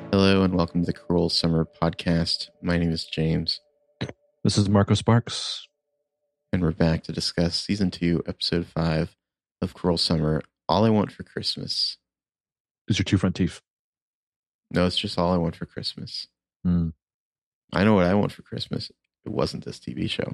Hello and welcome to the Cruel Summer Podcast. My name is James, This is Marco Sparks. and we're back to discuss Season 2, Episode 5 of Cruel Summer, All I Want for Christmas. Is your two front teeth? No, it's just All I Want for Christmas. Hmm. I know what I want for Christmas. It wasn't this TV show.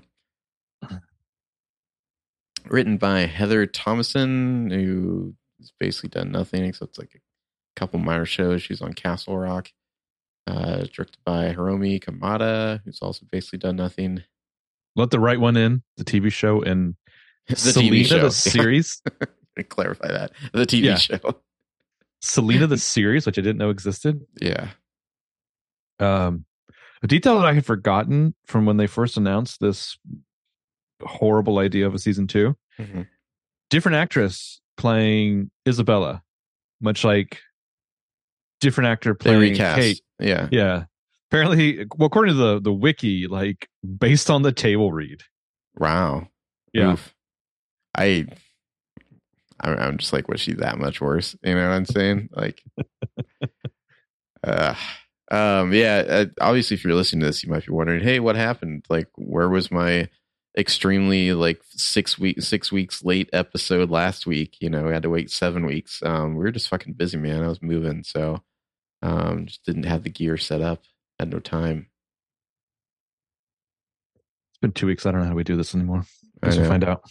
Written by Heather Thomason, who has basically done nothing except like a couple minor shows. She's on Castle Rock. Directed by Hiromi Kamada, who's also basically done nothing. Let the right one in, the TV show, and The Selena, TV show. the series. Clarify that. The TV show. Selena, the series, which I didn't know existed. Yeah. A detail that I had forgotten from when they first announced this horrible idea of a season 2. Mm-hmm. Different actress playing Isabella, much like different actor They playing recast. Kate. Yeah. Yeah. Apparently, well, according to the wiki, like based on the table read. Wow. Yeah. Oof. I'm just like, was she that much worse? You know what I'm saying? Like, obviously, if you're listening to this, you might be wondering, hey, what happened? Like, where was my extremely like 6 weeks late episode last week? You know, we had to wait 7 weeks. We were just fucking busy, man. I was moving, so just didn't have the gear set up. Had no time. It's been 2 weeks. I don't know how we do this anymore. I Guess we'll know. find out.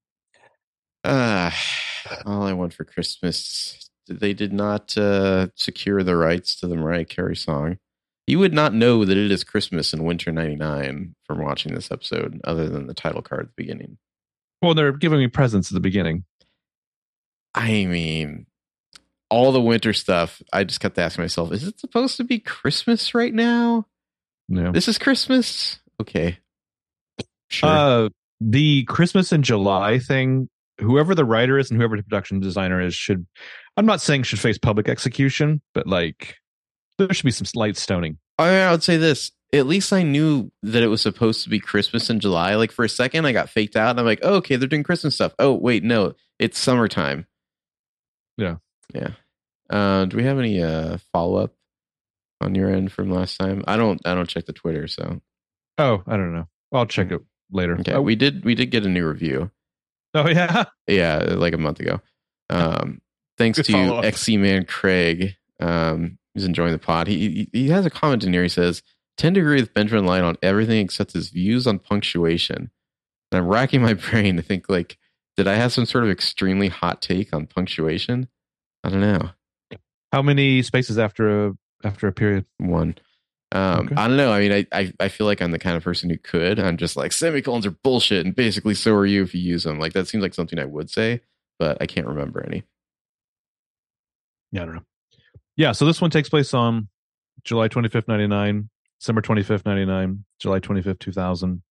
All I Want for Christmas. They did not secure the rights to the Mariah Carey song. You would not know that it is Christmas in winter 99 from watching this episode, other than the title card at the beginning. Well, they're giving me presents at the beginning. I mean, all the winter stuff, I just kept asking myself, is it supposed to be Christmas right now? Yeah. This is Christmas? Okay. Sure. The Christmas in July thing, whoever the writer is and whoever the production designer is should, I'm not saying should face public execution, but like there should be some slight stoning. I would say this. At least I knew that it was supposed to be Christmas in July. Like for a second, I got faked out and I'm like, oh, okay, they're doing Christmas stuff. Oh, wait, no, it's summertime. Yeah. Yeah. Do we have any follow-up on your end from last time? I don't check the Twitter, so. Oh, I don't know. I'll check it later. Okay. Oh, We did get a new review. oh yeah. Yeah, like a month ago. Thanks Good to follow-up. XC Man Craig. He's enjoying the pod. He has a comment in here. He says, tend to agree with Benjamin Light on everything except his views on punctuation. And I'm racking my brain to think, like, did I have some sort of extremely hot take on punctuation? I don't know. How many spaces after a period? One. Okay. I don't know. I mean, I feel like I'm the kind of person who could. I'm just like, semicolons are bullshit, and basically so are you if you use them. Like, that seems like something I would say, but I can't remember any. Yeah, I don't know. Yeah, so this one takes place on July 25th, 99, December 25th, 99, July 25th, 2000.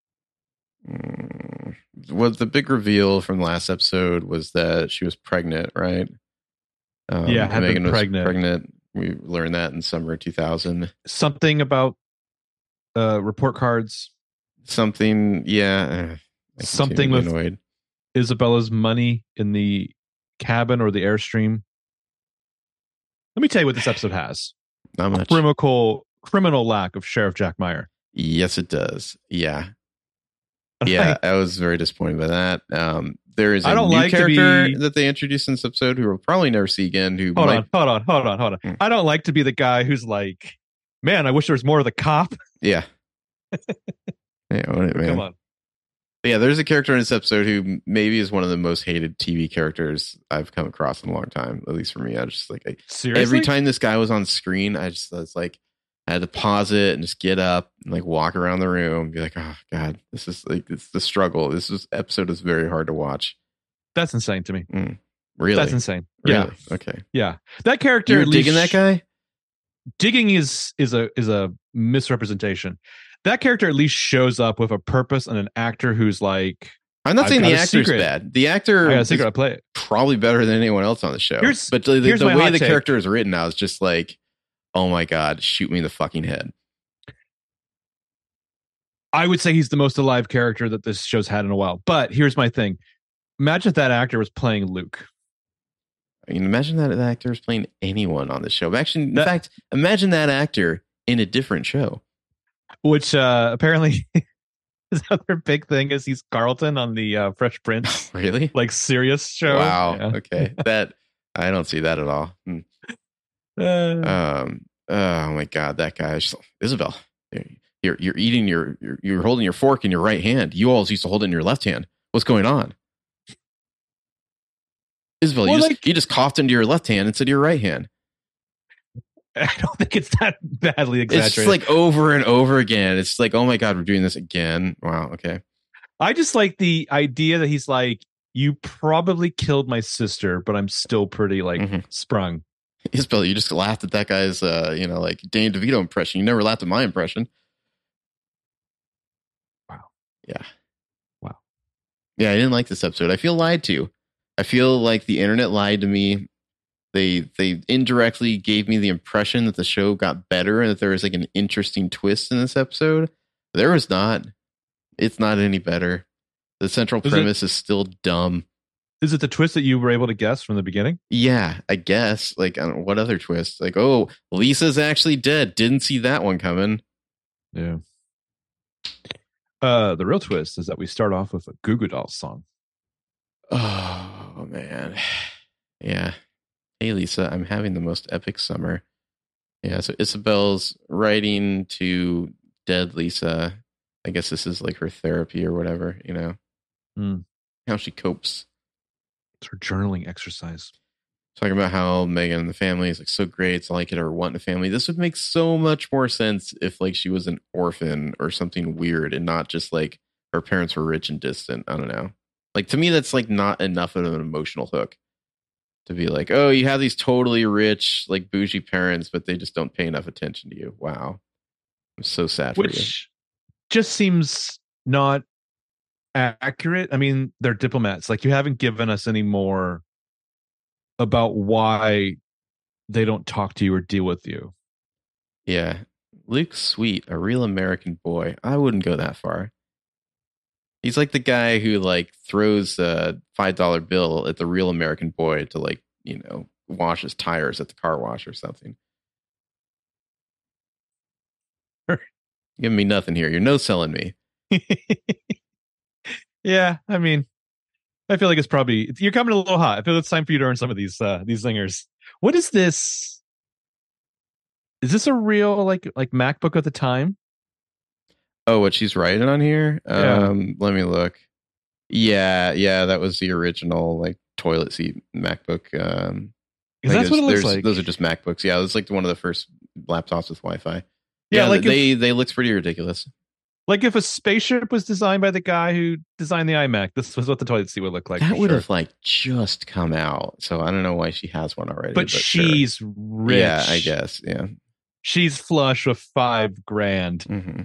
Was the big reveal from the last episode was that she was pregnant, right? Yeah, had been Megan was pregnant. pregnant. We learned that in summer 2000. Something about report cards, Something, yeah. I Something continue to with- be annoyed. Isabella's money in the cabin or the Airstream. Let me tell you what this episode has. Not much. Criminal lack of Sheriff Jack Meyer. Yes, it does. Yeah. Yeah, I was very disappointed by that. There is a I don't new like to character be- that they introduced in this episode who we'll probably never see again. Who Hold might, on. Hmm. I don't like to be the guy who's like, man, I wish there was more of the cop. Yeah. Yeah, own it, man. Come on. Yeah, there's a character in this episode who maybe is one of the most hated TV characters I've come across in a long time. At least for me, I was just like, Seriously? every time this guy was on screen, I was like, I had to pause it and just get up and like walk around the room and be like, oh God, this is like, it's the struggle. Episode is very hard to watch. That's insane to me. Really? That's insane. Really? Yeah. Okay. Yeah. That character You're at least digging that guy? digging is a misrepresentation. That character at least shows up with a purpose and an actor who's like, I'm not I've saying got the a actor's secret. bad. The actor I got a is secret. I play it. probably better than anyone else on the show. Here's- but the here's my way hot the take. character is written now is just like, oh my God, shoot me in the fucking head. I would say he's the most alive character that this show's had in a while. But here's my thing. Imagine if that actor was playing Luke. I mean, imagine that actor is playing anyone on the show. Actually, in That- fact, imagine that actor in a different show. Which apparently his other big thing is he's Carlton on the Fresh Prince, Really? like serious show. Wow. Yeah. Okay. That I don't see that at all. Oh my God, that guy is Isabel. You're eating you're holding your fork in your right hand. You always used to hold it in your left hand. What's going on? Isabel, Well, you just coughed into your left hand instead of your right hand. I don't think it's that badly exaggerated. It's just like over and over again. It's like, oh my God, we're doing this again. Wow. Okay. I just like the idea that he's like, you probably killed my sister, but I'm still pretty like sprung. Isabel, you just laughed at that guy's, like Danny DeVito impression. You never laughed at my impression. Wow. Yeah. Wow. Yeah, I didn't like this episode. I feel lied to. I feel like the internet lied to me. They indirectly gave me the impression that the show got better and that there was like an interesting twist in this episode. There was not. It's not any better. The central premise is still dumb. Is it the twist that you were able to guess from the beginning? Yeah, I guess. Like, I don't know, what other twist? Like, oh, Lisa's actually dead. Didn't see that one coming. Yeah. The real twist is that we start off with a Goo Goo Dolls song. Oh, man. Yeah. Hey, Lisa, I'm having the most epic summer. Yeah, so Isabel's writing to dead Lisa. I guess this is like her therapy or whatever, how she copes. It's her journaling exercise. Talking about how Megan and the family is like so great. It's all I could ever want in a family. This would make so much more sense if like she was an orphan or something weird and not just like her parents were rich and distant. I don't know. Like to me, that's like not enough of an emotional hook to be like, oh, you have these totally rich, like bougie parents, but they just don't pay enough attention to you. Wow. I'm so sad for you. Which just seems not accurate. I mean, they're diplomats. Like, you haven't given us any more about why they don't talk to you or deal with you. Yeah. Luke's sweet, a real American boy. I wouldn't go that far. He's like the guy who like throws a $5 bill at the real American boy to like, wash his tires at the car wash or something. Giving me nothing here. You're no selling me. Yeah, I mean, I feel like it's probably you're coming a little hot. I feel it's time for you to earn some of these zingers. What is this? Is this a real like MacBook at the time? Oh, what she's writing on here? Yeah. Let me look. Yeah, that was the original like toilet seat MacBook. That's what it looks like. Those are just MacBooks. Yeah, it was like one of the first laptops with Wi-Fi. Yeah, like they look pretty ridiculous. Like if a spaceship was designed by the guy who designed the iMac, this was what the toilet seat would look like. That would have like just come out. So I don't know why she has one already. But she's sure. rich. Yeah, I guess. Yeah. She's flush with $5,000. Mm-hmm.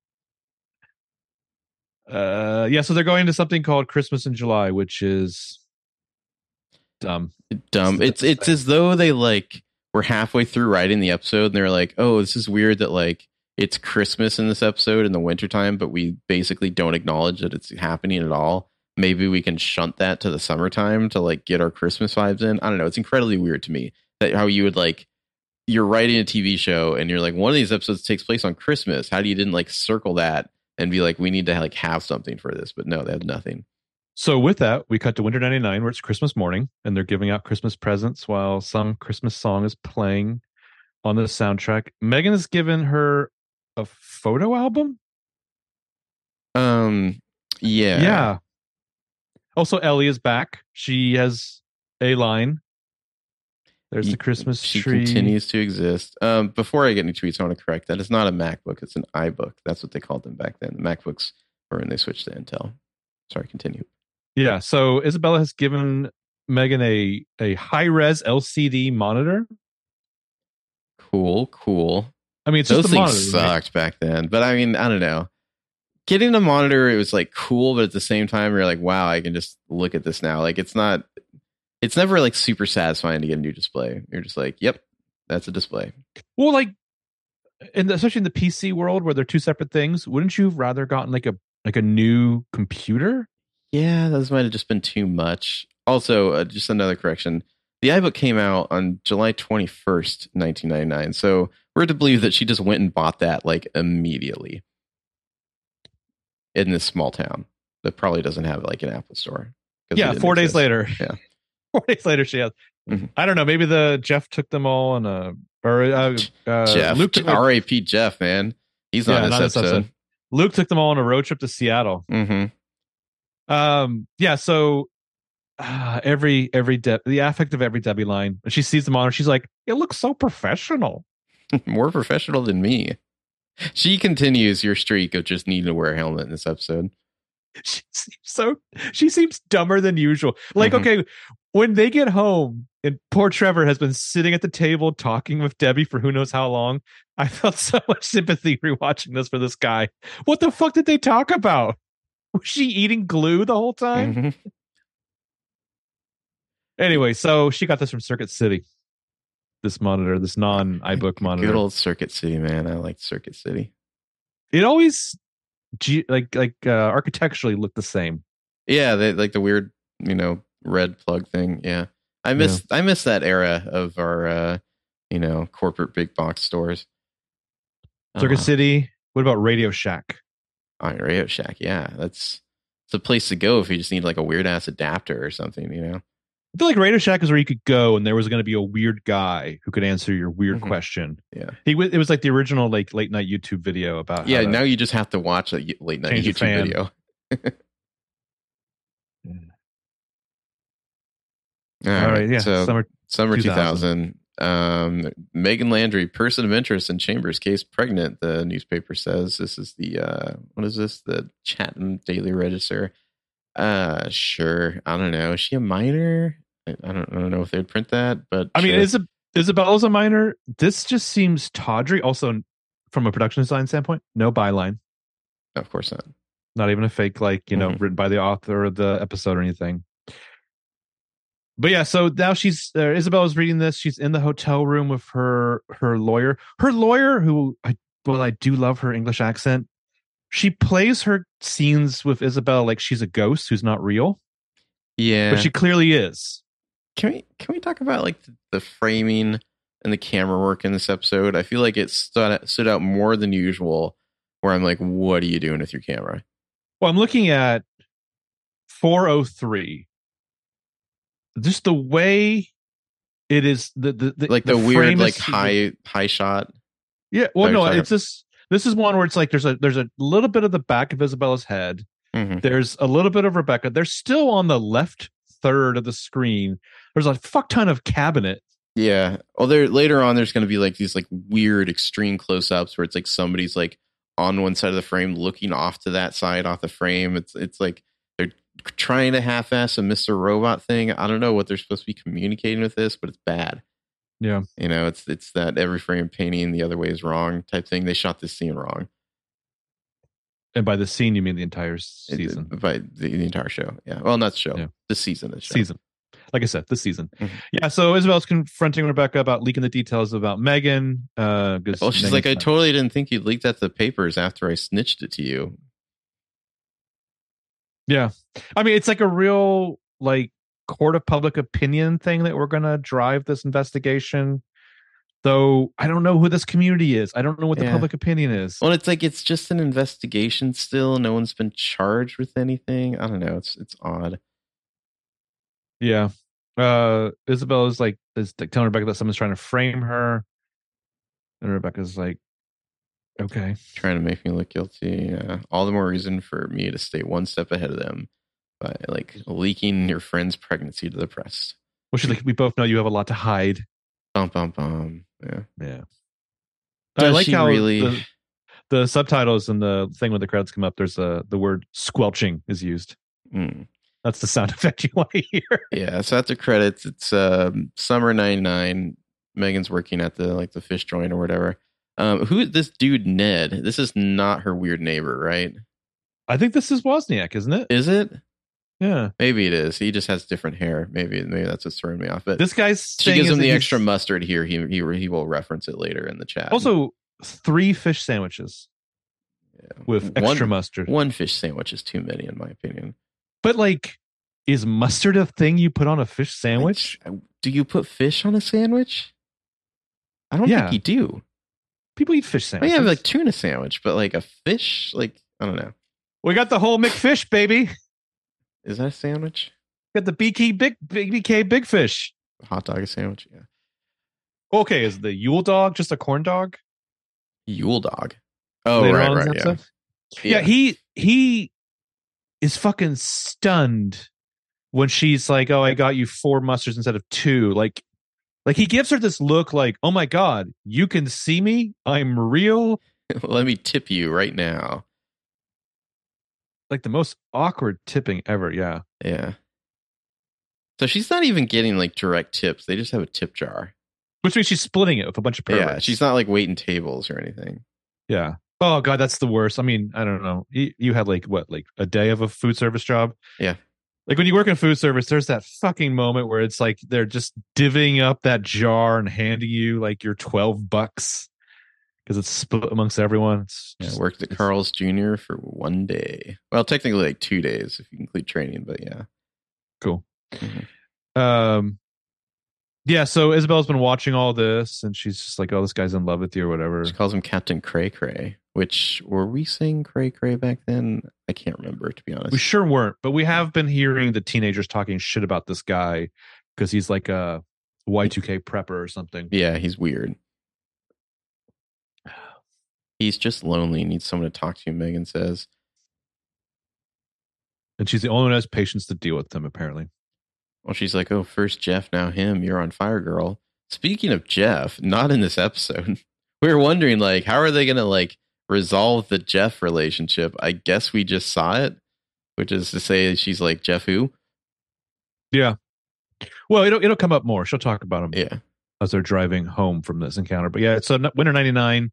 So they're going to something called Christmas in July, which is dumb. It's as though they like were halfway through writing the episode and they're like, oh, this is weird that like it's Christmas in this episode in the wintertime, but we basically don't acknowledge that it's happening at all. Maybe we can shunt that to the summertime to like get our Christmas vibes in. I don't know. It's incredibly weird to me that how you would like, you're writing a TV show and you're like, one of these episodes takes place on Christmas. How do you didn't like circle that and be like, we need to like have something for this? But no, they had nothing. So with that, we cut to Winter 99 where it's Christmas morning and they're giving out Christmas presents while some Christmas song is playing on the soundtrack. Megan has given her a photo album. Yeah. Also, Ellie is back. She has a line. There's the Christmas she tree. She continues to exist. Before I get any tweets, I want to correct that. It's not a MacBook. It's an iBook. That's what they called them back then. The MacBooks were when they switched to Intel. Sorry, continue. Yeah. So Isabella has given Megan a high-res LCD monitor. Cool. I mean, it's those just a things monitor, sucked back then. But I mean, I don't know. Getting a monitor, it was like cool, but at the same time, you're like, wow, I can just look at this now. Like, it's never like super satisfying to get a new display. You're just like, yep, that's a display. Well, like, especially in the PC world where they're two separate things, wouldn't you have rather gotten like a new computer? Yeah, those might have just been too much. Also, just another correction. The iBook came out on July 21st, 1999. So we're to believe that she just went and bought that like immediately in this small town that probably doesn't have like an Apple store. Yeah, 4 days later. Yeah. 4 days later, she has. Mm-hmm. I don't know. Maybe Jeff took them all on a. Jeff. Luke R.A.P. Jeff, man. He's not in this episode. Luke took them all on a road trip to Seattle. Mm-hmm. Yeah. So the affect of every Debbie line, and she sees them on her, she's like, "It looks so professional." More professional than me. She continues your streak of just needing to wear a helmet in this episode. She seems dumber than usual. Like, okay, when they get home and poor Trevor has been sitting at the table talking with Debbie for who knows how long, I felt so much sympathy rewatching this for this guy. What the fuck did they talk about? Was she eating glue the whole time? Mm-hmm. Anyway, so she got this from Circuit City. This monitor, this non-iBook monitor. Good old Circuit City, man. I like Circuit City. It always architecturally looked the same. Yeah, they like the weird, red plug thing. Yeah. I miss that era of our corporate big box stores. Circuit City. What about Radio Shack? Oh, Radio Shack, yeah. It's a place to go if you just need like a weird ass adapter or something, I feel like Radio Shack is where you could go and there was going to be a weird guy who could answer your weird question. Yeah. It was like the original like late night YouTube video about now you just have to watch a late night YouTube video. All right, yeah. So summer 2000. Megan Landry, person of interest in Chambers case, pregnant, the newspaper says. This is the what is this? The Chatham Daily Register. Sure. I don't know. Is she a minor? I don't know if they'd print that, but I mean, Isabella's a minor. This just seems tawdry. Also, from a production design standpoint, no byline. Of course not. Not even a fake, written by the author of the episode or anything. But yeah, so now Isabella's reading this. She's in the hotel room with her lawyer. Her lawyer, who I do love her English accent. She plays her scenes with Isabella like she's a ghost who's not real. Yeah, but she clearly is. Can we talk about like the framing and the camera work in this episode? I feel like it stood out more than usual. Where I'm like, what are you doing with your camera? Well, I'm looking at 403. Just the way it is, the weird like high shot. Yeah, well, no, it's just. This is one where it's like there's a little bit of the back of Isabella's head. Mm-hmm. There's a little bit of Rebecca. They're still on the left third of the screen. There's a fuck ton of cabinet. Yeah. Well, later on, there's going to be like these like weird extreme close-ups where it's like somebody's like on one side of the frame looking off to that side off the frame. It's like they're trying to half-ass a Mr. Robot thing. I don't know what they're supposed to be communicating with this, but it's bad. Yeah. It's that every frame painting the other way is wrong type thing. They shot this scene wrong. And by the scene, you mean the entire season? By the entire show. Yeah. Well, not the show. Yeah. The season. Season. Like I said, this season. Mm-hmm. Yeah. So Isabella's confronting Rebecca about leaking the details about Megan. Well, she's like, I totally didn't think you'd leak that to the papers after I snitched it to you. Yeah. I mean, it's like a real, like, court of public opinion thing that we're going to drive this investigation. Though I don't know who this community is. I don't know what the public opinion is. Well, it's like it's just an investigation still. No one's been charged with anything. I don't know. It's odd. Yeah. Isabella is telling Rebecca that someone's trying to frame her. And Rebecca's like, okay. Trying to make me look guilty. All the more reason for me to stay one step ahead of them by like leaking your friend's pregnancy to the press. Well, she's like, we both know you have a lot to hide. Bum, bum, bum. Yeah. I like how the subtitles and the thing when the credits come up, there's the word squelching is used. Mm. That's the sound effect you want to hear. Yeah. So after credits, it's summer 99. Megan's working at the fish joint or whatever. Who this dude Ned? This is not her weird neighbor, right? I think this is Wozniak, isn't it? Is it? Yeah, maybe it is. He just has different hair. Maybe that's what's throwing me off. But this guy's she gives him the extra mustard here. He will reference it later in the chat. Also, 3 fish sandwiches with extra mustard. One fish sandwich is too many, in my opinion. But like, Is mustard a thing you put on a fish sandwich? Do you put fish on a sandwich? I don't think Yeah. you do. People eat fish I sandwiches. have like tuna sandwich, but like a fish, like I don't know. We got the whole McFish, baby. Is that a sandwich? Got the BK Big Fish. Hot dog a sandwich? Yeah. Okay, is the Yule dog just a corn dog? Yule dog. Oh, Later right, on in right, that yeah. stuff? Yeah, he is fucking stunned when she's like, "Oh, I got you 4 mustards instead of 2." Like he gives her this look like, "Oh my god, you can see me? I'm real." Let me tip you right now. Like the most awkward tipping ever. Yeah. Yeah. So she's not even getting like direct tips. They just have a tip jar. Which means she's splitting it with a bunch of perverts. Yeah, she's not like waiting tables or anything. Yeah. Oh god, that's the worst. I mean, I don't know. You had like what, like a day of a food service job? Yeah. Like when you work in food service, there's that fucking moment where it's like they're just divvying up that jar and handing you like your $12 because it's split amongst everyone. It's just, worked at Carl's Jr. for 1 day. Well, technically like 2 days if you include training, but yeah. Cool. Mm-hmm. Yeah, so Isabella's been watching all this and she's just like, oh, this guy's in love with you or whatever. She calls him Captain Cray Cray, which were we saying Cray Cray back then? I can't remember, to be honest. We sure weren't, but we have been hearing the teenagers talking shit about this guy because he's like a Y2K prepper or something. Yeah, he's weird. He's just lonely, needs someone to talk to, Megan says. And she's the only one who has patience to deal with him, apparently. Well, she's like, oh, first Jeff, now him. You're on fire, girl. Speaking of Jeff, not in this episode. We were wondering, like, how are they going to, like, resolve the Jeff relationship? I guess we just saw it, which is to say she's like, Jeff who? Yeah. Well, it'll come up more. She'll talk about him. Yeah. As they're driving home from this encounter. But yeah, so winter 99.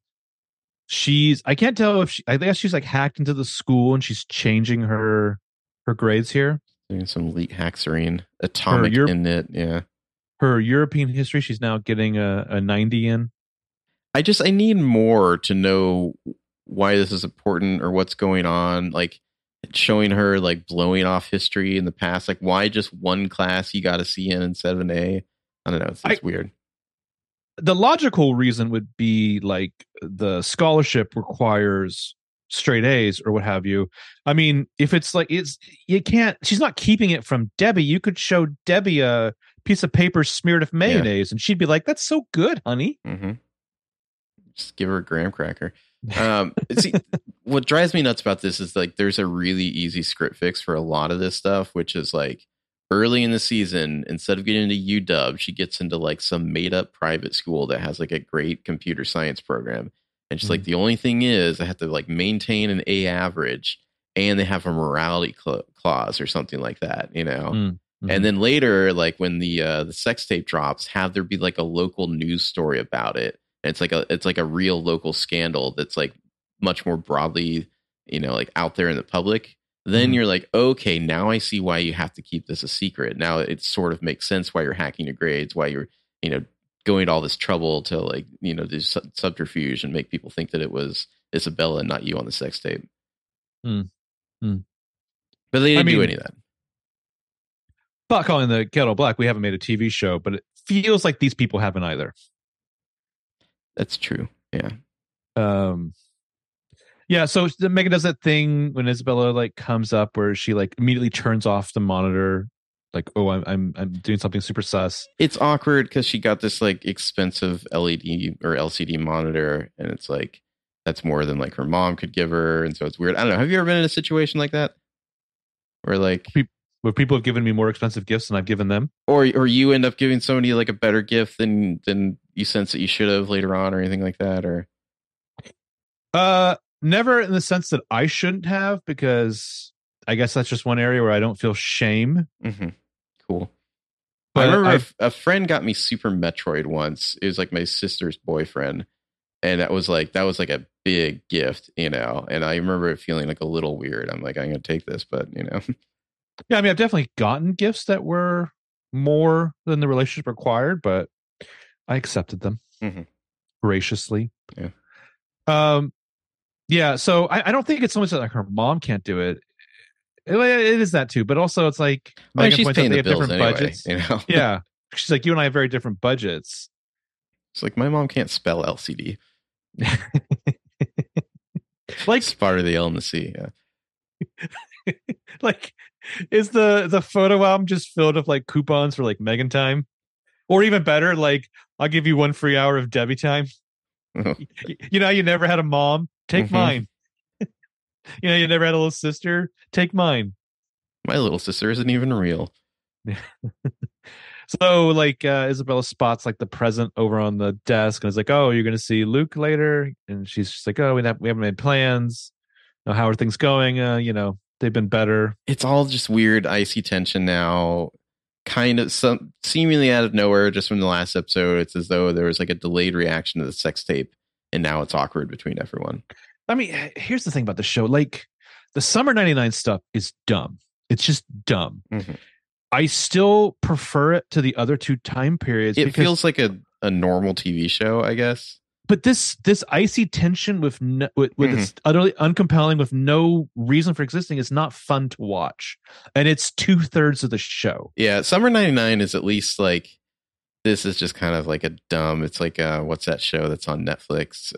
I can't tell if I guess she's like hacked into the school and she's changing her grades here. Doing some elite haxering, atomic in it. Yeah. Her European history, she's now getting a 90 in. I need more to know why this is important or what's going on. Like showing her like blowing off history in the past. Like why just one class you got to see in instead of an A? I don't know. It's weird. The logical reason would be like the scholarship requires straight A's or what have you. I mean, if it's like she's not keeping it from Debbie. You could show Debbie a piece of paper smeared with mayonnaise and she'd be like, that's so good, honey. Mm-hmm. Just give her a graham cracker. See, what drives me nuts about this is like there's a really easy script fix for a lot of this stuff, which is like early in the season, instead of getting into UW, she gets into like some made up private school that has like a great computer science program. And she's like, the only thing is I have to like maintain an A average and they have a morality clause or something like that, you know? Mm-hmm. And then later, like when the sex tape drops, have there be like a local news story about it. And it's like a real local scandal that's like much more broadly, you know, like out there in the public. Then you're like, okay, now I see why you have to keep this a secret. Now it sort of makes sense why you're hacking your grades, why you're, you know, going to all this trouble to like, you know, do subterfuge and make people think that it was Isabella and not you on the sex tape. But they didn't do any of that. Not calling the kettle black. We haven't made a TV show, but it feels like these people haven't either. That's true. Yeah. Yeah, so Megan does that thing when Isabella like comes up where she like immediately turns off the monitor, like, oh, I'm doing something super sus. It's awkward because she got this like expensive LED or LCD monitor, and it's like that's more than like her mom could give her, and so it's weird. I don't know. Have you ever been in a situation like that where like where people have given me more expensive gifts than I've given them, or you end up giving somebody like a better gift than you sense that you should have later on, or anything like that, or never in the sense that I shouldn't have, because I guess that's just one area where I don't feel shame. Mm-hmm. Cool. But I remember a friend got me Super Metroid once. It was like my sister's boyfriend. And that was like a big gift, you know, and I remember it feeling like a little weird. I'm like, I'm going to take this, but you know. Yeah. I mean, I've definitely gotten gifts that were more than the relationship required, but I accepted them graciously. Yeah. Yeah. So I don't think it's so much that like her mom can't do it. It is that too, but also it's like Well, Megan she's points out paying they the have bills different anyway, budgets. you know. Yeah, she's like, you and I have very different budgets. It's like my mom can't spell LCD. Like, It's part of the L and the C. Yeah. like, is the photo album just filled with like coupons for like Megan time, or even better, like I'll give you 1 free hour of Debbie time. You know, you never had a mom. Take Mhm. mine. You know, you never had a little sister. Take mine. My little sister isn't even real. So like Isabella spots like the present over on the desk and is like, "Oh, you're gonna see Luke later," and she's just like, "Oh, we haven't made plans. How are things going? You know, they've been better." It's all just weird, icy tension now. Kind of some seemingly out of nowhere, just from the last episode. It's as though there was like a delayed reaction to the sex tape, and now it's awkward between everyone. I mean, here's the thing about the show: like the summer '99 stuff is dumb. It's just dumb. Mm-hmm. I still prefer it to the other two time periods. It feels like a normal TV show, I guess. But this icy tension with it's utterly uncompelling with no reason for existing is not fun to watch, and it's 2/3 of the show. Yeah, Summer '99 is at least like this is just kind of like a dumb. It's like what's that show that's on Netflix?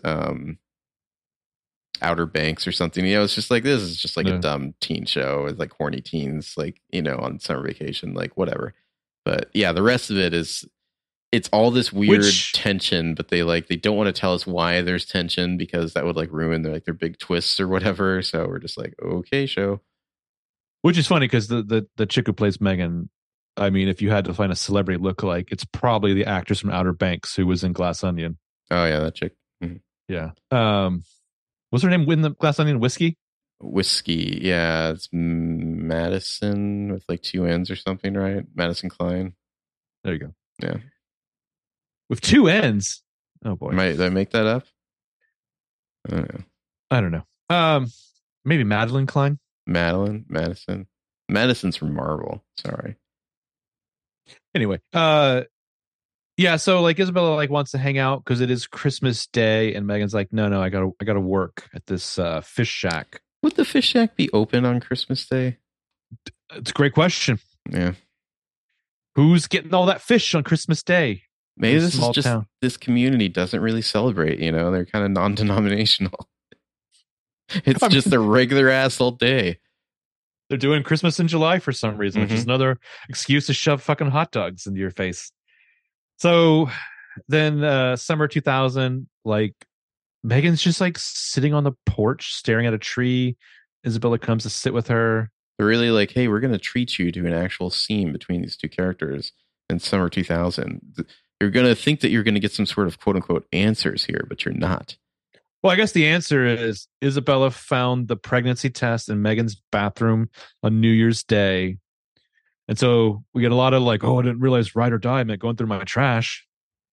Outer Banks or something. You know, it's just like this is just like a dumb teen show with like horny teens, like, you know, on summer vacation, like whatever. But yeah, the rest of it is it's all this weird tension, but they don't want to tell us why there's tension because that would like ruin their big twists or whatever. So we're just like, okay, show. Which is funny because the chick who plays Megan, I mean, if you had to find a celebrity lookalike, it's probably the actress from Outer Banks who was in Glass Onion. Oh yeah, that chick. Mm-hmm. Yeah. What's her name in the Glass Onion? Whiskey? Yeah, it's Madison with like 2 N's or something, right? Madison Klein. There you go. Yeah. With 2 N's. Oh boy. Did I make that up? I don't know. Maybe Madeline Klein. Madison's from Marvel. Sorry. Anyway, yeah, so like Isabella like wants to hang out because it is Christmas Day, and Megan's like, no, I gotta work at this fish shack. Would the fish shack be open on Christmas Day? It's a great question. Yeah. Who's getting all that fish on Christmas Day? Maybe this is just this community doesn't really celebrate, you know, they're kind of non-denominational. It's just a regular asshole day. They're doing Christmas in July for some reason, which is another excuse to shove fucking hot dogs into your face. So then summer 2000, like Megan's just like sitting on the porch staring at a tree. Isabella comes to sit with her. They're really like, hey, we're going to treat you to an actual scene between these two characters in summer 2000. You're going to think that you're going to get some sort of quote unquote answers here, but you're not. Well, I guess the answer is Isabella found the pregnancy test in Megan's bathroom on New Year's Day. And so we get a lot of like, oh, I didn't realize ride or die meant going through my trash.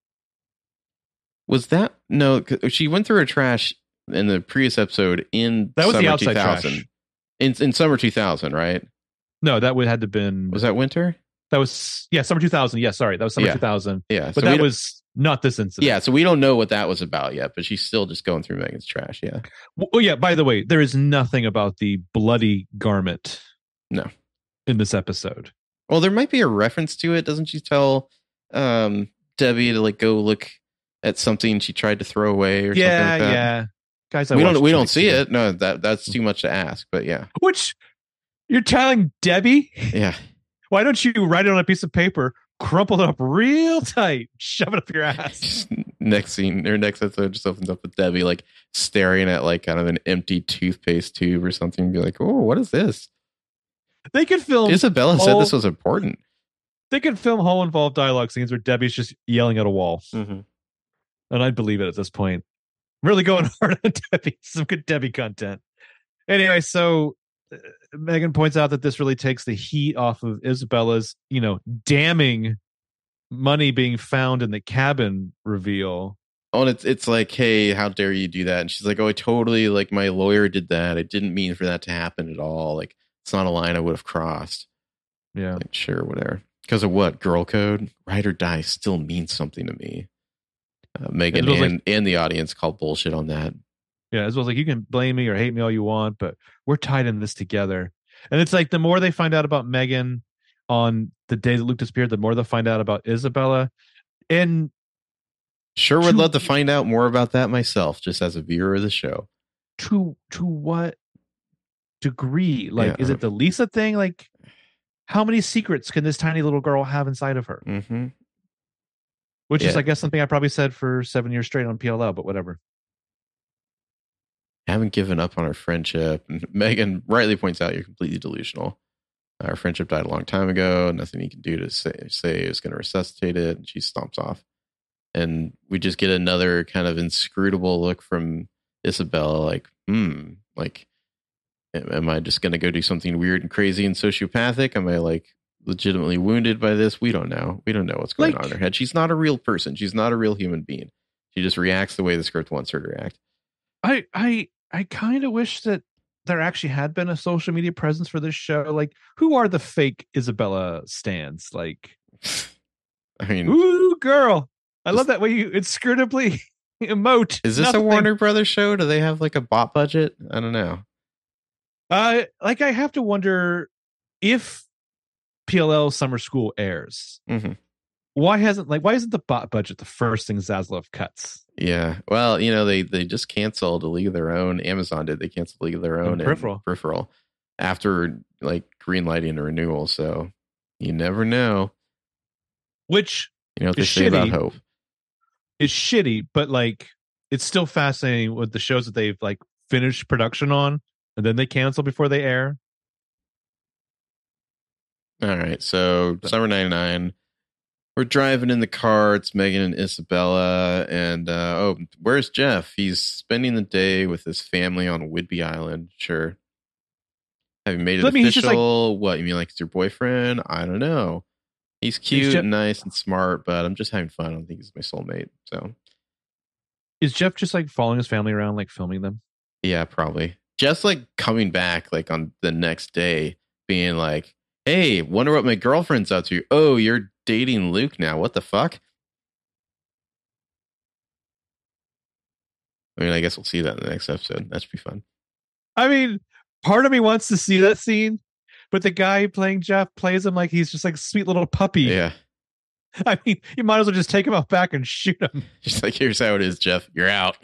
Was that? No, she went through her trash in the previous episode in that was summer the outside 2000. Trash. In summer 2000, right? No, that would had to been. Was that winter? That was, yeah, summer 2000. Yeah, sorry. That was summer 2000. Yeah. But so that was not this incident. Yeah, so we don't know what that was about yet, but she's still just going through Megan's trash. Yeah. Well, yeah, by the way, there is nothing about the bloody garment. No. In this episode. Well, there might be a reference to it. Doesn't she tell Debbie to like go look at something she tried to throw away or something like that? Yeah. Guys, we don't see it. No, that's too much to ask, but yeah. Which you're telling Debbie? Yeah. Why don't you write it on a piece of paper, crumple it up real tight, shove it up your ass? Next episode just opens up with Debbie like staring at like kind of an empty toothpaste tube or something and be like, oh, what is this? They could film. Isabella said this was important. They could film whole involved dialogue scenes where Debbie's just yelling at a wall. Mm-hmm. And I'd believe it at this point. Really going hard on Debbie. Some good Debbie content. Anyway, so Megan points out that this really takes the heat off of Isabella's, damning money being found in the cabin reveal. Oh, and it's like, hey, how dare you do that? And she's like, oh, I totally, like, my lawyer did that. I didn't mean for that to happen at all. Like, it's not a line I would have crossed. Yeah. Like, sure, whatever. Because of what? Girl code? Ride or die still means something to me. Megan and the audience call bullshit on that. Yeah, as well as like, you can blame me or hate me all you want, but we're tied in this together. And it's like the more they find out about Megan on the day that Luke disappeared, the more they'll find out about Isabella. And Sure would love to find out more about that myself, just as a viewer of the show. To what degree? Like, is it the Lisa thing? Like, how many secrets can this tiny little girl have inside of her? Mm-hmm. Which is, I guess, something I probably said for 7 years straight on PLL, but whatever. Haven't given up on our friendship. And Megan rightly points out you're completely delusional. Our friendship died a long time ago. Nothing you can do to say is going to resuscitate it. And she stomps off. And we just get another kind of inscrutable look from Isabella, like, like, am I just going to go do something weird and crazy and sociopathic? Am I like legitimately wounded by this? We don't know. We don't know what's going on in her head. She's not a real person. She's not a real human being. She just reacts the way the script wants her to react. I kind of wish that there actually had been a social media presence for this show. Like, who are the fake Isabella stands? Like, I mean, ooh, girl. I love that way you inscrutably emote. Is this a Warner Brothers show? Do they have like a bot budget? I don't know. Like, I have to wonder if PLL Summer School airs. Mm-hmm. Why isn't the bot budget the first thing Zaslav cuts? Yeah. Well, they just canceled A League of Their Own. Amazon did. They canceled A League of Their Own and Peripheral after like greenlighting a renewal. So you never know. Which what they say about hope. It's shitty, but like it's still fascinating with the shows that they've like finished production on and then they cancel before they air. All right. So Summer 99. We're driving in the car. It's Megan and Isabella. And, where's Jeff? He's spending the day with his family on Whidbey Island. Sure. Have you made it official? What, you mean like it's your boyfriend? I don't know. He's cute and nice and smart, but I'm just having fun. I don't think he's my soulmate. So, is Jeff just like following his family around, like filming them? Yeah, probably. Jeff's like coming back like on the next day being like, hey, wonder what my girlfriend's up to. Oh, you're dating Luke now. What the fuck? I mean, I guess we'll see that in the next episode. That should be fun. I mean, part of me wants to see that scene, but the guy playing Jeff plays him like he's just like a sweet little puppy. Yeah. I mean, you might as well just take him out back and shoot him. Just like, here's how it is, Jeff. You're out.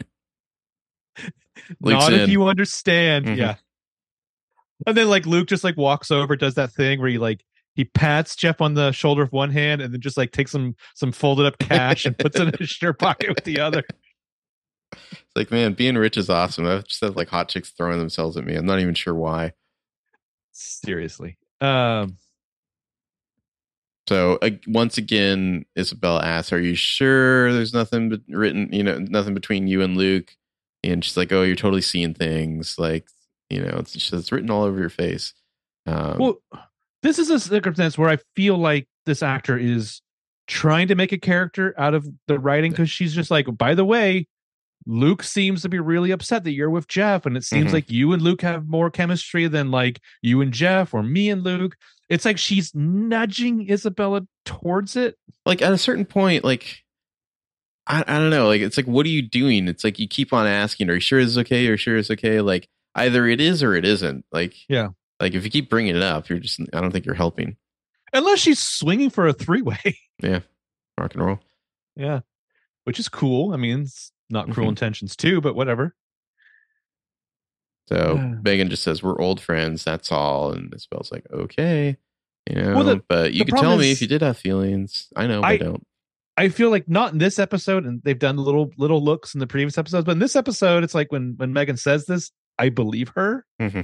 Not if you understand. Mm-hmm. Yeah. And then like Luke just like walks over, does that thing where he pats Jeff on the shoulder with one hand and then just like takes some folded up cash and puts it in his shirt pocket with the other. It's like, man, being rich is awesome. I just have like hot chicks throwing themselves at me. I'm not even sure why. Seriously. So once again, Isabella asks, are you sure there's nothing written, nothing between you and Luke? And she's like, oh, you're totally seeing things. Like, it's written all over your face. Well, this is a circumstance where I feel like this actor is trying to make a character out of the writing because she's just like, by the way, Luke seems to be really upset that you're with Jeff, and it seems like you and Luke have more chemistry than like you and Jeff or me and Luke. It's like she's nudging Isabella towards it. Like at a certain point, like I don't know, like it's like, what are you doing? It's like you keep on asking, are you sure it's okay? Are you sure it's okay? Like either it is or it isn't. Like, yeah. Like if you keep bringing it up, I don't think you're helping. Unless she's swinging for a 3-way. Yeah. Rock and roll. Yeah. Which is cool. I mean, it's not Cruel Intentions too, but whatever. So Megan just says, we're old friends. That's all. And Isabella's like, okay. But you could tell me if you did have feelings. I know, but I don't. I feel like not in this episode, and they've done little looks in the previous episodes, but in this episode, it's like when Megan says this, I believe her. Mm-hmm.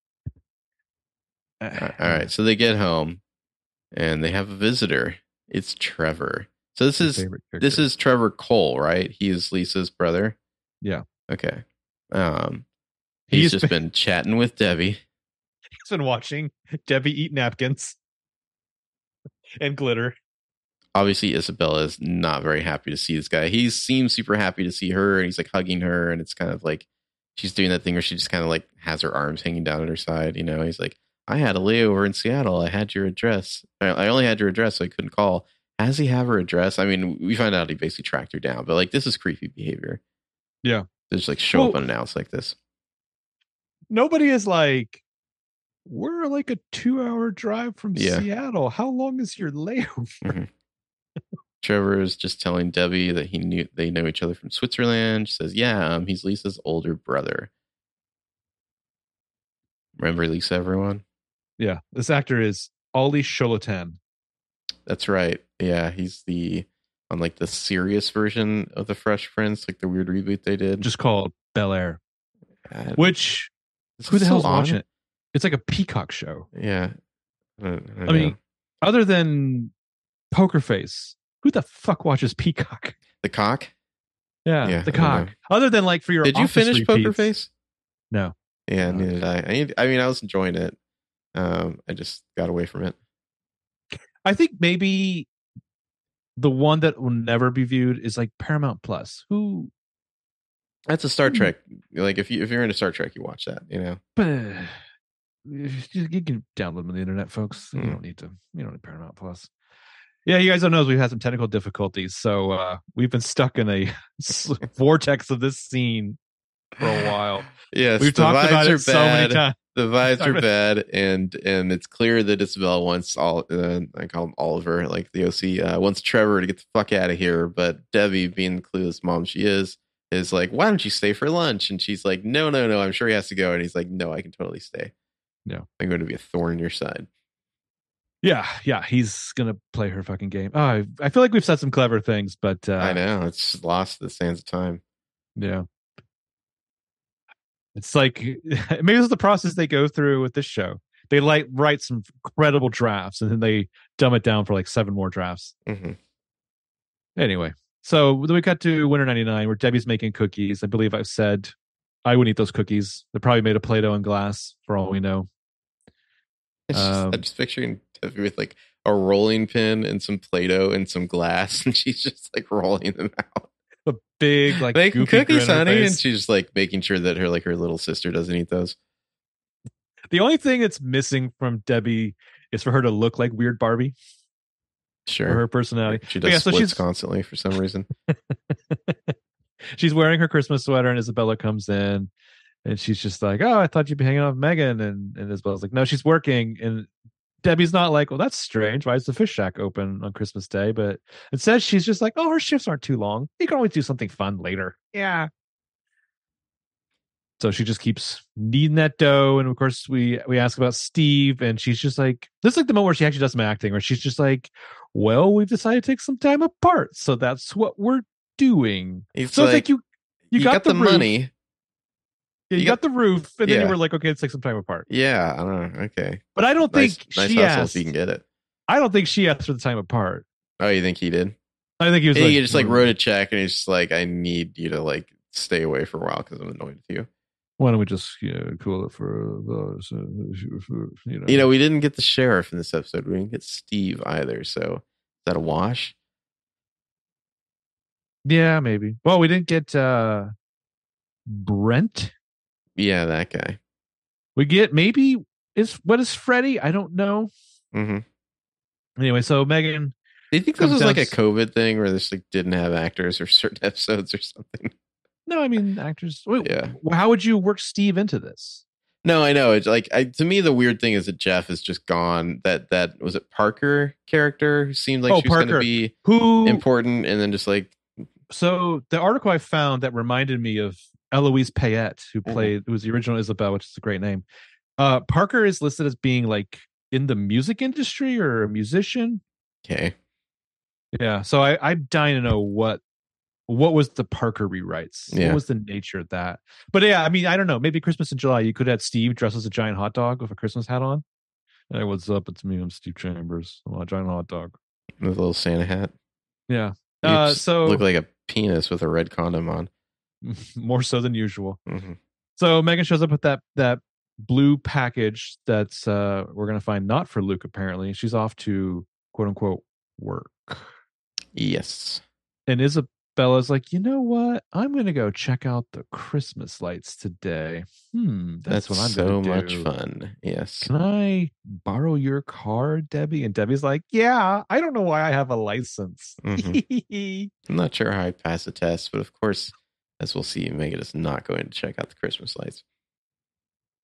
All right, so they get home, and they have a visitor. It's Trevor. So this is Trevor Cole, right? He is Lisa's brother. Yeah. Okay. He's just been chatting with Debbie. He's been watching Debbie eat napkins and glitter. Obviously, Isabella is not very happy to see this guy. He seems super happy to see her, and he's like hugging her, and it's kind of like she's doing that thing where she just kind of like has her arms hanging down at her side. He's like, I had a layover in Seattle. I had your address. I only had your address, so I couldn't call. Has he have her address? I mean, we find out he basically tracked her down, but like this is creepy behavior. Yeah. To just like show up unannounced like this. Nobody is like we're like a 2-hour drive from Yeah. Seattle. How long is your layover? Mhm. Trevor is just telling Debbie that they know each other from Switzerland. She says, "Yeah, he's Lisa's older brother." Remember Lisa, everyone? Yeah, this actor is Ollie Sholotan. That's right. Yeah, he's on like the serious version of the Fresh Prince, like the weird reboot they did. Just called Bel Air. God, Which, who the hell's watching it? It's like a Peacock show. Yeah. I mean, other than Poker Face, who the fuck watches Peacock? The Cock? Yeah, the Cock. Other than like for your Did you finish repeats. Poker Face? No. Yeah, neither did I. I mean, I was enjoying it. I just got away from it. I think maybe the one that will never be viewed is like Paramount Plus. Who? That's a Star Trek. Like if you're into Star Trek, you watch that. But you can download them on the internet, folks. You don't need Paramount Plus. Yeah, you guys don't know we've had some technical difficulties, so we've been stuck in a vortex of this scene for a while. Yes, we've talked about it so many times. The vibes are bad, and it's clear that Isabel wants I call him Oliver, like the OC, wants Trevor to get the fuck out of here. But Debbie, being the clueless mom she is like, "Why don't you stay for lunch?" And she's like, "No, I'm sure he has to go." And he's like, "No, I can totally stay. Yeah, I'm going to be a thorn in your side." Yeah, he's gonna play her fucking game. Oh, I feel like we've said some clever things, but I know it's lost the sands of time. Yeah. It's like maybe it's the process they go through with this show. They write some incredible drafts and then they dumb it down for like 7 more drafts. Mm-hmm. Anyway, so then we got to Winter 99 where Debbie's making cookies. I believe I've said I wouldn't eat those cookies. They're probably made of Play-Doh and glass for all we know. I'm just picturing Debbie with like a rolling pin and some Play-Doh and some glass, and she's just like rolling them out. A big like making cookies, honey, and she's like making sure that her little sister doesn't eat those. The only thing that's missing from Debbie is for her to look like Weird Barbie. Sure, for her personality. She does splits she's constantly for some reason. She's wearing her Christmas sweater, and Isabella comes in, and she's just like, "Oh, I thought you'd be hanging out with Megan," and Isabella's like, "No, she's working." And Debbie's not like, "Well, that's strange. Why is the fish shack open on Christmas Day?" But it says she's just like, "Oh, her shifts aren't too long. You can always do something fun later." Yeah. So she just keeps kneading that dough, and of course we ask about Steve, and she's just like, this is like the moment where she actually does some acting, where she's just like, "Well, we've decided to take some time apart, so that's what we're doing." So it's like you got the money. Yeah, you got the roof, and then you were like, "Okay, let's take some time apart." Yeah, I don't know. Okay, but I don't think she asked. So you can get it. I don't think she asked for the time apart. Oh, you think he did? I think he was. He just like wrote a check, and he's just like, "I need you to like stay away for a while because I'm annoyed with you." Why don't we just cool it for those? We didn't get the sheriff in this episode. We didn't get Steve either. So is that a wash? Yeah, maybe. Well, we didn't get Brent. Yeah, that guy. We get maybe is Freddie? I don't know. Mm-hmm. Anyway, so Megan. Do you think this was like a COVID thing where this like didn't have actors or certain episodes or something? No, I mean actors. Wait, yeah. How would you work Steve into this? No, I know. It's like to me the weird thing is that Jeff is just gone. That was it. Parker character who seemed like she was going to be important, and then just like. So the article I found that reminded me of Eloise Payette, who was the original Isabel, which is a great name. Parker is listed as being like in the music industry or a musician. Okay. Yeah. So I'm dying to know what was the Parker rewrites? Yeah. What was the nature of that? But yeah, I mean, I don't know. Maybe Christmas in July, you could have Steve dressed as a giant hot dog with a Christmas hat on. Hey, what's up? It's me. I'm Steve Chambers. I'm a giant hot dog. With a little Santa hat. Yeah. So look like a penis with a red condom on. More so than usual. Mm-hmm. So Megan shows up with that blue package that's we're gonna find not for Luke. Apparently, she's off to quote unquote work. Yes. And Isabella's like, you know what? I'm gonna go check out the Christmas lights today. That's what I'm gonna do. So much fun. Yes. Can I borrow your car, Debbie? And Debbie's like, yeah. I don't know why I have a license. Mm-hmm. I'm not sure how I pass the test, but of course, as we'll see, Megan is not going to check out the Christmas lights.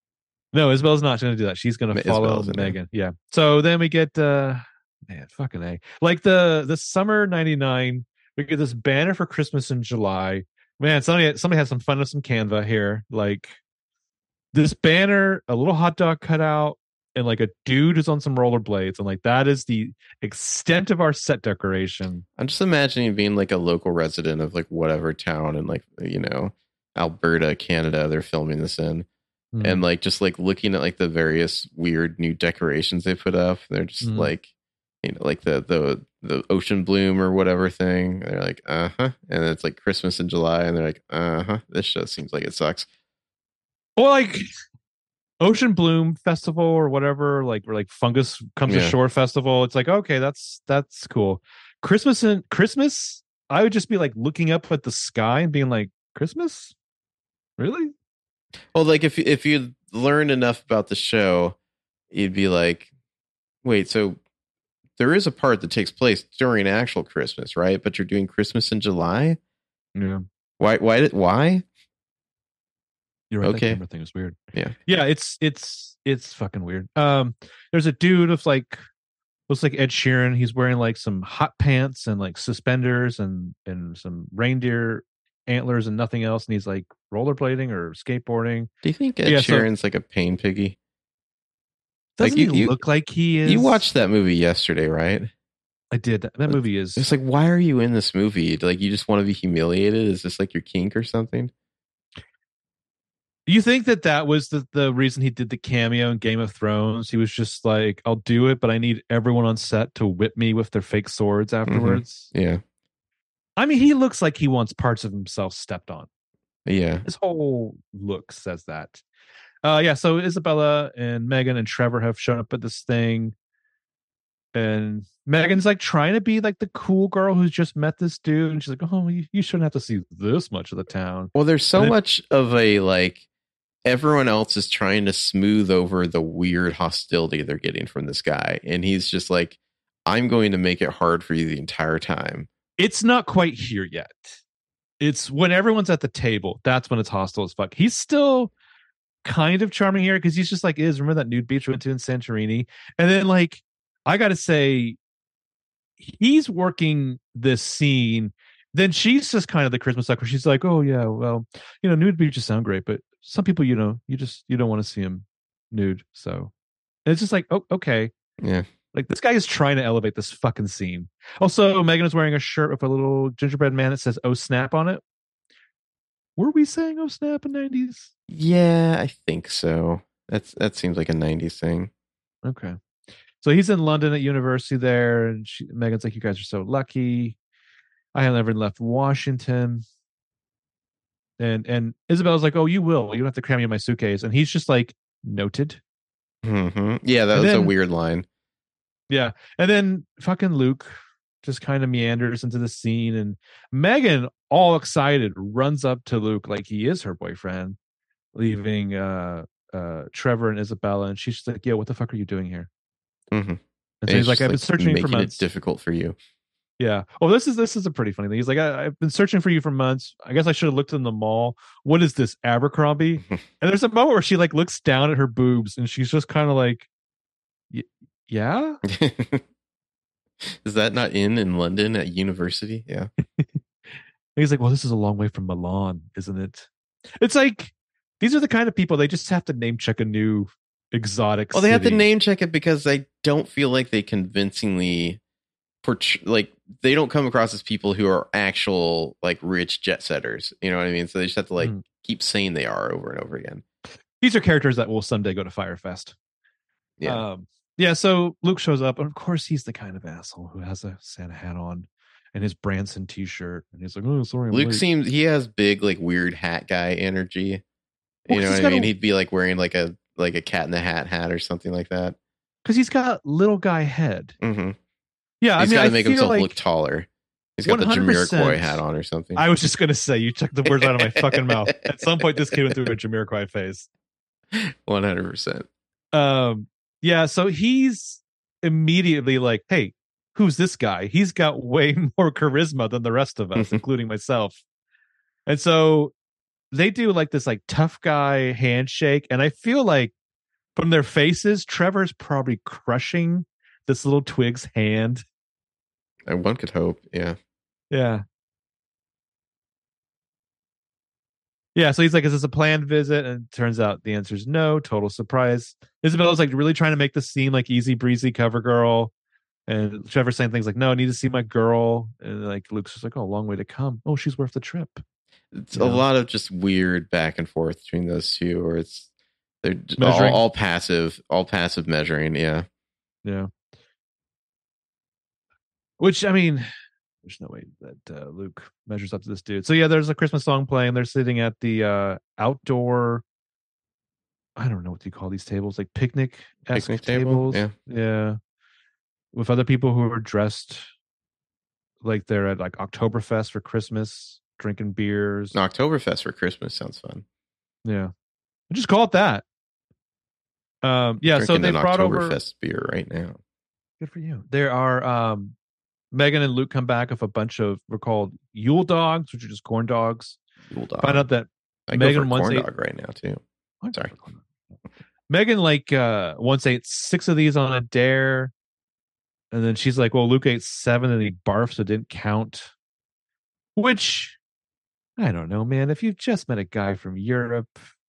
No, Isabel's not going to do that. She's going to follow Isabel's in there. Megan. Yeah. So then we get man, fucking A. Like the summer 99, we get this banner for Christmas in July. Man, somebody had some fun with some Canva here. Like this banner, a little hot dog cutout, and like a dude who's on some rollerblades, and like that is the extent of our set decoration. I'm just imagining being like a local resident of like whatever town in like, you know, Alberta, Canada, they're filming this in. And like just like looking at like the various weird new decorations they put up. They're just like, you know, like the ocean bloom or whatever thing. They're like, and it's like Christmas in July, and they're like, this show seems like it sucks. Well, like Ocean Bloom Festival or whatever, like or like Fungus Comes Ashore Festival. It's like, okay, that's cool. Christmas, I would just be like looking up at the sky and being like, Christmas? Really? Well, like if you learned enough about the show, you'd be like, wait, so there is a part that takes place during actual Christmas, right? But you're doing Christmas in July? Yeah. Why? You're right. Okay. That camera thing is weird. Yeah. Yeah, it's fucking weird. There's a dude with like looks like Ed Sheeran. He's wearing like some hot pants and like suspenders and some reindeer antlers and nothing else, and he's like rollerblading or skateboarding. Do you think Ed Sheeran's like a pain piggy? Doesn't like he look like he is? You watched that movie yesterday, right? I did. That movie is. It's like, why are you in this movie? Like, you just want to be humiliated? Is this like your kink or something? You think that was the reason he did the cameo in Game of Thrones? He was just like, I'll do it, but I need everyone on set to whip me with their fake swords afterwards. Mm-hmm. Yeah. I mean, he looks like he wants parts of himself stepped on. Yeah. His whole look says that. Yeah, so Isabella and Megan and Trevor have shown up at this thing. And Megan's like trying to be like the cool girl who's just met this dude. And she's like, oh, you shouldn't have to see this much of the town. Well, there's so much of a like, everyone else is trying to smooth over the weird hostility they're getting from this guy. And he's just like, I'm going to make it hard for you the entire time. It's not quite here yet. It's when everyone's at the table. That's when it's hostile as fuck. He's still kind of charming here because he's just like, remember that nude beach we went to in Santorini? And then like, I got to say, he's working this scene. Then she's just kind of the charisma sucker. She's like, oh yeah, well, nude beaches sound great, but some people, you don't want to see him nude. So and it's just like, oh, okay. Yeah. Like this guy is trying to elevate this fucking scene. Also, Megan is wearing a shirt with a little gingerbread man that says "Oh snap" on it. Were we saying "Oh snap" in '90s? Yeah, I think so. That seems like a '90s thing. Okay, so he's in London at university there, and Megan's like, "You guys are so lucky. I have never left Washington." And Isabella's like, "Oh, you will. You don't have to cram me in my suitcase." And he's just like, "Noted." Mm-hmm. Yeah, that was a weird line. Yeah. And then fucking Luke just kind of meanders into the scene, and Megan, all excited, runs up to Luke like he is her boyfriend, leaving Trevor and Isabella, and she's just like, "Yo, what the fuck are you doing here?" Mm-hmm. And so he's like, "I've been searching for months." Making it difficult for you. Yeah. Oh, this is a pretty funny thing. He's like, I've been searching for you for months. I guess I should have looked in the mall. What is this, Abercrombie? And there's a moment where she like looks down at her boobs, and she's just kind of like, yeah. Is that not in London at university? Yeah. He's like, well, this is a long way from Milan, isn't it? It's like these are the kind of people they just have to name check a new exotic. Well, they have to name check it because they don't feel like they convincingly like they don't come across as people who are actual like rich jet setters. You know what I mean? So they just have to like keep saying they are over and over again. These are characters that will someday go to Firefest. Yeah. Yeah, so Luke shows up, and of course he's the kind of asshole who has a Santa hat on and his Branson t-shirt, and he's like, "Oh, sorry." Luke he has big like weird hat guy energy. You know what I mean? He'd be like wearing like a Cat in the hat or something like that. Because he's got little guy head. Mm-hmm. Yeah, he's got to make himself look taller. He's got 100%. The Jamiroquai hat on or something. I was just gonna say, you took the words out of my fucking mouth. At some point, this came through a Jamiroquai phase. 100%. Yeah, so he's immediately like, hey, who's this guy? He's got way more charisma than the rest of us, including myself. And so they do like this like tough guy handshake. And I feel like From their faces, Trevor's probably crushing this little twig's hand. And one could hope. Yeah. Yeah. Yeah, so he's like, "Is this a planned visit?" And it turns out the answer is no. Total surprise. Isabella's like really trying to make this seem like easy breezy cover girl, and Trevor's saying things like, "No, I need to see my girl." And like Luke's just like, "Oh, a long way to come. Oh, she's worth the trip." It's a lot of just weird back and forth between those two, or they're Measuring. all passive measuring. Yeah. Yeah. Which, I mean, there's no way that Luke measures up to this dude. So yeah, there's a Christmas song playing. They're sitting at the outdoor. I don't know what you call these tables, like picnic table. tables. Yeah. Yeah, with other people who are dressed like they're at like Oktoberfest for Christmas, drinking beers. Oktoberfest for Christmas sounds fun. Yeah, just call it that. Yeah, so they an brought Oktoberfest beer right now. Good for you. There are Megan and Luke come back with a bunch of, we're called Yule dogs, which are just corn dogs. Yule dog. Find out that I Megan go for corn dog right now too. Sorry. Megan once ate 6 of these on a dare, and then she's like, "Well, Luke ate 7 and he barfed, so it didn't count." Which, I don't know, man. If you've just met a guy from Europe,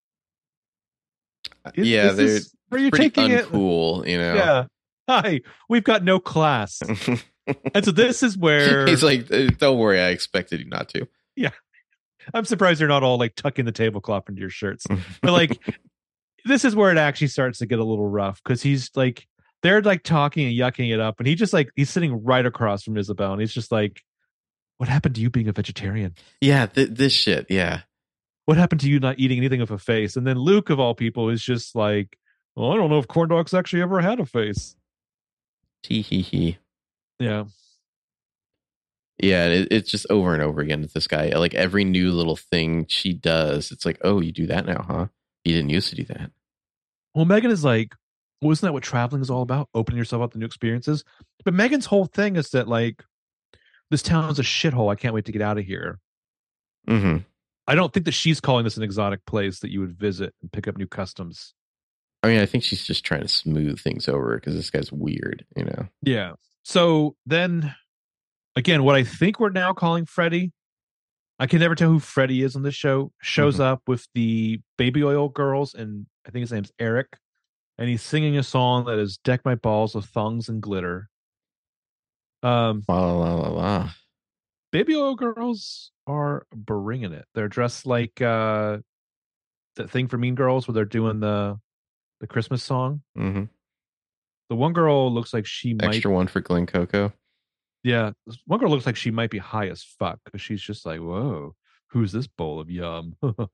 they're are you taking uncool, you know? Yeah. Hi, we've got no class. And so this is where he's like, "Don't worry, I expected you not to." Yeah, I'm surprised you're not all like tucking the tablecloth into your shirts, but like. This is where it actually starts to get a little rough because he's like, they're like talking and yucking it up, and he just like, he's sitting right across from Isabel, and he's just like, "What happened to you being a vegetarian?" Yeah, this shit. Yeah, what happened to you not eating anything with a face? And then Luke, of all people, is just like, "Well, I don't know if corn dogs actually ever had a face." Tee hee hee. Yeah. Yeah, it's just over and over again with this guy. Like every new little thing she does, it's like, "Oh, you do that now, huh? You didn't used to do that." Well, Megan is like, well, isn't that what traveling is all about? Opening yourself up to new experiences. But Megan's whole thing is that like, this town is a shithole. I can't wait to get out of here. Mm-hmm. I don't think that she's calling this an exotic place that you would visit and pick up new customs. I mean, I think she's just trying to smooth things over because this guy's weird, you know? Yeah. So then, again, what I think we're now calling Freddie, I can never tell who Freddie is on this show, shows up with the Baby Oil girls, and I think his name's Eric, and he's singing a song that is "Deck My Balls with Thongs and Glitter." La la la la. Baby Oil girls are bringing it. They're dressed like that thing for Mean Girls where they're doing the Christmas song. Mm-hmm. The one girl looks like she might... Extra one for Glen Coco. Yeah, one girl looks like she might be high as fuck because she's just like, "Whoa, who's this bowl of yum?"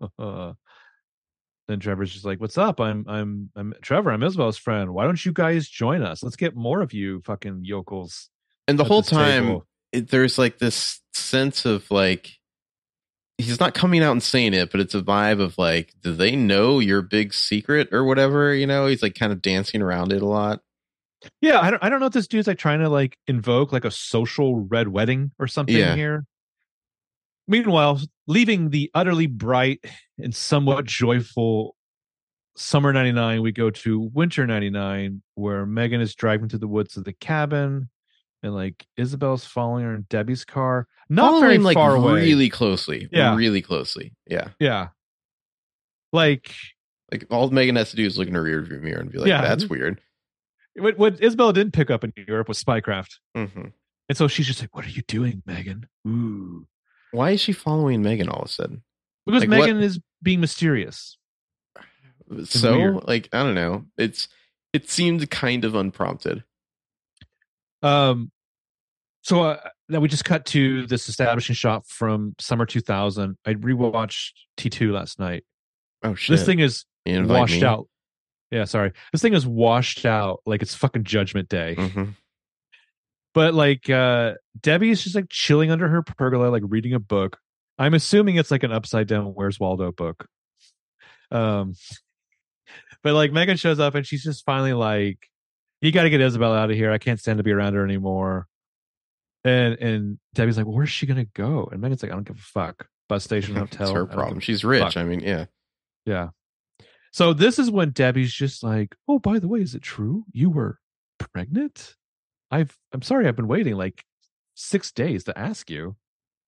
Then Trevor's just like, "What's up? I'm Trevor. I'm Isabel's friend. Why don't you guys join us? Let's get more of you fucking yokels." And the whole time, there's like this sense of like, he's not coming out and saying it, but it's a vibe of like, do they know your big secret or whatever? You know, he's like kind of dancing around it a lot. Yeah, I don't know if this dude's like trying to like invoke like a social red wedding or something here. Meanwhile, leaving the utterly bright and somewhat joyful summer 99, we go to winter 99, where Megan is driving to the woods to the cabin, and like Isabel's following her in Debbie's car, not following, very far away, really closely. Yeah, really closely. Yeah, yeah. Like all Megan has to do is look in her rearview mirror and be like, "That's weird." What Isabella didn't pick up in Europe was spycraft. Mm-hmm. And so she's just like, "What are you doing, Megan? Ooh." Why is she following Megan all of a sudden? Because like, Megan is being mysterious. So, like, I don't know. It seemed kind of unprompted. So now we just cut to this establishing shot from summer 2000. I rewatched T2 last night. Oh shit! This thing is washed out. Yeah, sorry. This thing is washed out like it's fucking Judgment Day. Mm-hmm. But like Debbie is just like chilling under her pergola, like reading a book. I'm assuming it's like an upside down Where's Waldo book. But like Megan shows up and she's just finally like, "You got to get Isabel out of here. I can't stand to be around her anymore." And Debbie's like, "Well, where's she gonna go?" And Megan's like, "I don't give a fuck. Bus station, hotel." It's her problem. She's rich. Fuck. I mean, yeah. Yeah. So this is when Debbie's just like, "Oh, by the way, is it true you were pregnant? I'm sorry, I've been waiting like 6 days to ask you."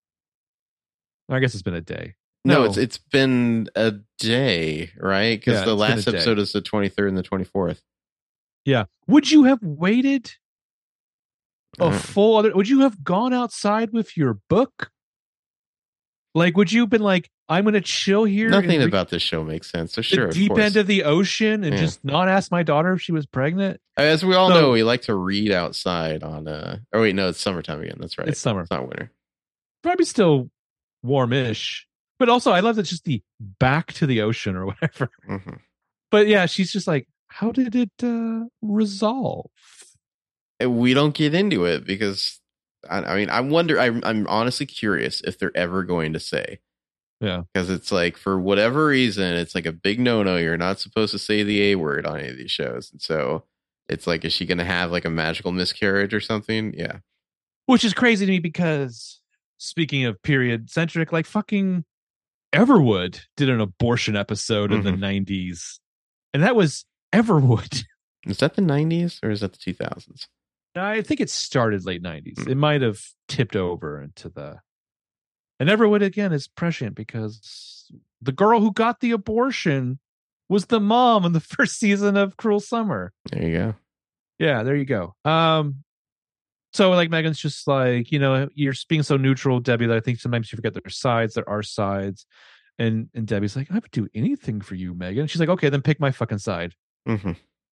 I guess it's been a day. No, No, it's been a day, right? Because yeah, the it's been a last episode day. is the 23rd and the 24th. Yeah. Would you have waited a Uh, full other? Would you have gone outside with your book? Like, would you have been like, I'm going to chill here Nothing and read about this show makes sense. So the sure, of deep end course. of the ocean and Yeah. just not ask my daughter if she was pregnant? As we all know, So we like to read outside on oh wait, no, it's summertime again. That's right. it's summer. It's not winter. Probably still warmish. But also, I love that just the back to the ocean or whatever. Hmm. But yeah, she's just like, how did it resolve? We don't get into it because I mean, I wonder. I'm honestly curious if they're ever going to say. Yeah. Because it's like, for whatever reason, it's like a big no-no. You're not supposed to say the A word on any of these shows. And so it's like, is she going to have like a magical miscarriage or something? Yeah. Which is crazy to me because speaking of period centric, like fucking Everwood did an abortion episode in the Mhm. 90s. And that was Everwood. Is that the 90s or is that the 2000s? I think it started late 90s. Hmm. It might have tipped over into the. And Everwood again is prescient because the girl who got the abortion was the mom in the first season of Cruel Summer. There you go. Yeah, there you go. So like Megan's just like, you're being so neutral, Debbie, that I think sometimes you forget their sides. There are sides. And Debbie's like, I would do anything for you, Megan. She's like, okay, then pick my fucking side. Hmm.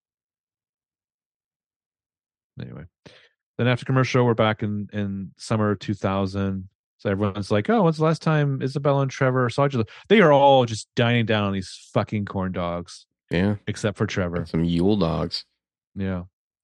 Anyway. Then after commercial, we're back in summer 2000. So everyone's like, oh, when's the last time Isabella and Trevor saw each other? They are all just dining down on these fucking corn dogs, Yeah. except for Trevor. Some Yule dogs. Yeah.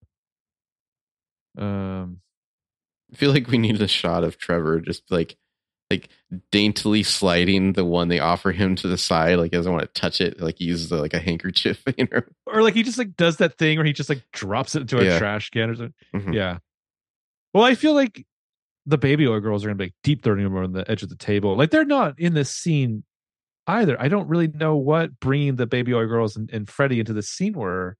I feel like we need a shot of Trevor just like daintily sliding the one they offer him to the side, like he doesn't want to touch it, like he uses like a handkerchief, Or like he just like does that thing where he just like drops it into a trash can or something. Mhm. Yeah. Well, I feel like the baby oil girls are gonna be like deep throating him on the edge of the table. Like they're not in this scene either. I don't really know what bringing the baby oil girls and Freddie into the scene were.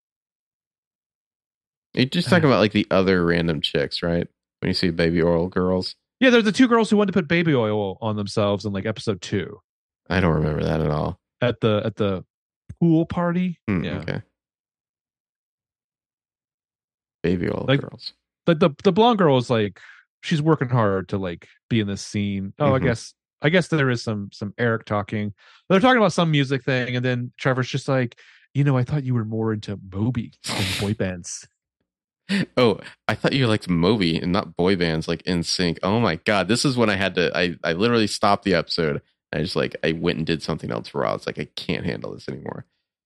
You're just talking about like the other random chicks, right? When you see baby oil girls. Yeah, they're the two girls who wanted to put baby oil on themselves in like episode 2 I don't remember that at all. at the pool party. Yeah, Okay. Baby oil like girls. the blonde girl is like she's working hard to like be in this scene. Oh, Mhm. I guess there is some Eric talking. They're talking about some music thing, and then Trevor's just like, I thought you were more into Moby than boy bands. Oh, I thought you liked Moby and not boy bands like NSYNC. Oh my god, this is when I had to. I literally stopped the episode. I just like I went and did something else raw. It's like I can't handle this anymore.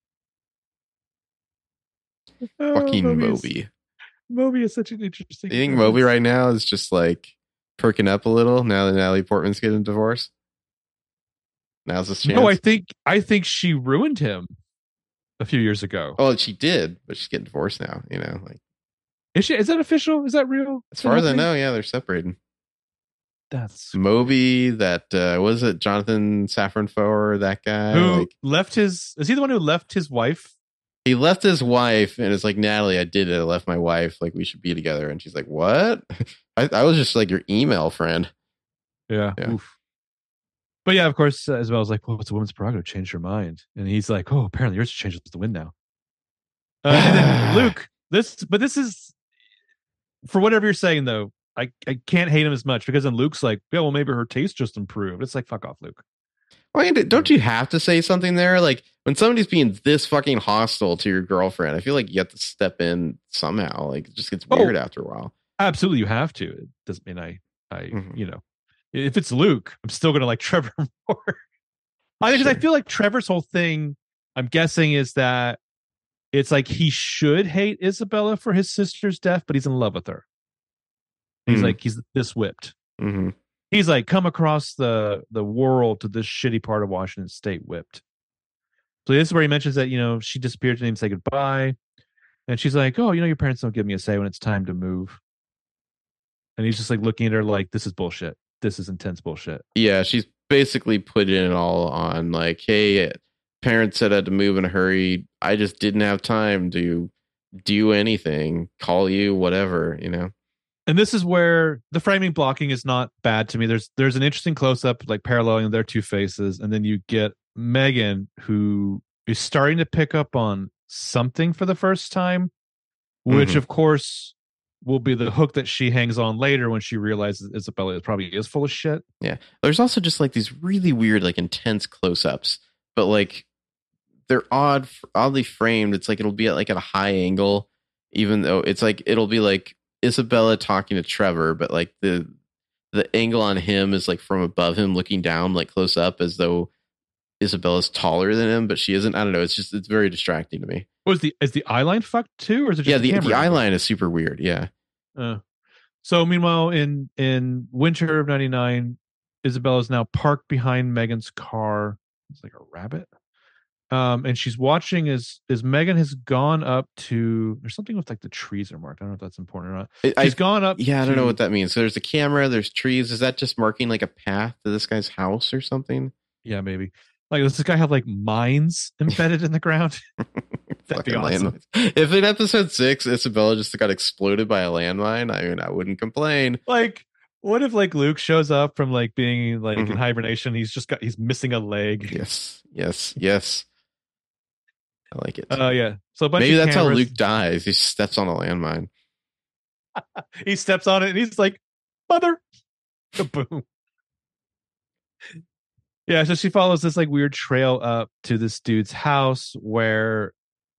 Fucking Moby. Moby is such an interesting. Do you think Moby right now is just like perking up a little now that Natalie Portman's getting divorced? Now's this chance. No, I think she ruined him a few years ago. Oh, she did, but she's getting divorced now. Like Is that official? Is that real? as far as I know, yeah, they're separated. That's Moby, that was it Jonathan Safran Foer, that guy who left his. Is he the one who left his wife? He left his wife and it's like, Natalie, I did it. I left my wife. Like, we should be together. And she's like, what? I was just like your email friend. Yeah. Oof. But yeah, of course, Isabella's like, well, it's a woman's prerogative to change her mind. And he's like, oh, apparently yours changes with the wind now. And then Luke, this is, for whatever you're saying, though, I can't hate him as much because then Luke's like, yeah, well, maybe her taste just improved. It's like, fuck off, Luke. I mean, don't you have to say something there? Like, when somebody's being this fucking hostile to your girlfriend, I feel like you have to step in somehow. Like, it just gets weird after a while. Absolutely, you have to. It doesn't mean I if it's Luke, I'm still going to like Trevor more. Because I feel like Trevor's whole thing, I'm guessing, is that it's like he should hate Isabella for his sister's death, but he's in love with her. He's like, he's this whipped. Mm-hmm. He's like come across the world to this shitty part of Washington State whipped. So this is where he mentions that, she disappeared to him, say goodbye. And she's like, oh, your parents don't give me a say when it's time to move. And he's just like looking at her like, this is bullshit. This is intense bullshit. Yeah, she's basically put it all on like, hey, parents said I had to move in a hurry. I just didn't have time to do anything, call you, whatever, you know. And this is where the framing blocking is not bad to me. There's an interesting close up, like paralleling their two faces, and then you get Megan, who is starting to pick up on something for the first time, which of course will be the hook that she hangs on later when she realizes Isabella probably is full of shit. Yeah. There's also just like these really weird, like intense close-ups, but like they're oddly framed. It's like it'll be at a high angle, even though it's like it'll be like Isabella talking to Trevor, but like the angle on him is like from above him looking down, like close up, as though Isabella's taller than him, but she isn't. I don't know. It's very distracting to me. Is the eye line fucked too, or is it just the eye line is super weird? Yeah. So meanwhile, in winter of '99, Isabella's now parked behind Megan's car. It's like a rabbit. And she's watching as Megan has gone up to. There's something with like the trees are marked. I don't know if that's important or not. She's gone up. Yeah, I don't know what that means. So there's a camera. There's trees. Is that just marking like a path to this guy's house or something? Yeah, maybe. Like, does this guy have like mines embedded in the ground? That'd be awesome. If in episode 6 Isabella just got exploded by a landmine, I mean, I wouldn't complain. Like, what if like Luke shows up from like being like in hibernation? He's missing a leg. Yes. I like it. Yeah. So maybe that's how Luke dies. He steps on a landmine. He steps on it and he's like, "Mother!" Boom. Yeah, so she follows this like weird trail up to this dude's house where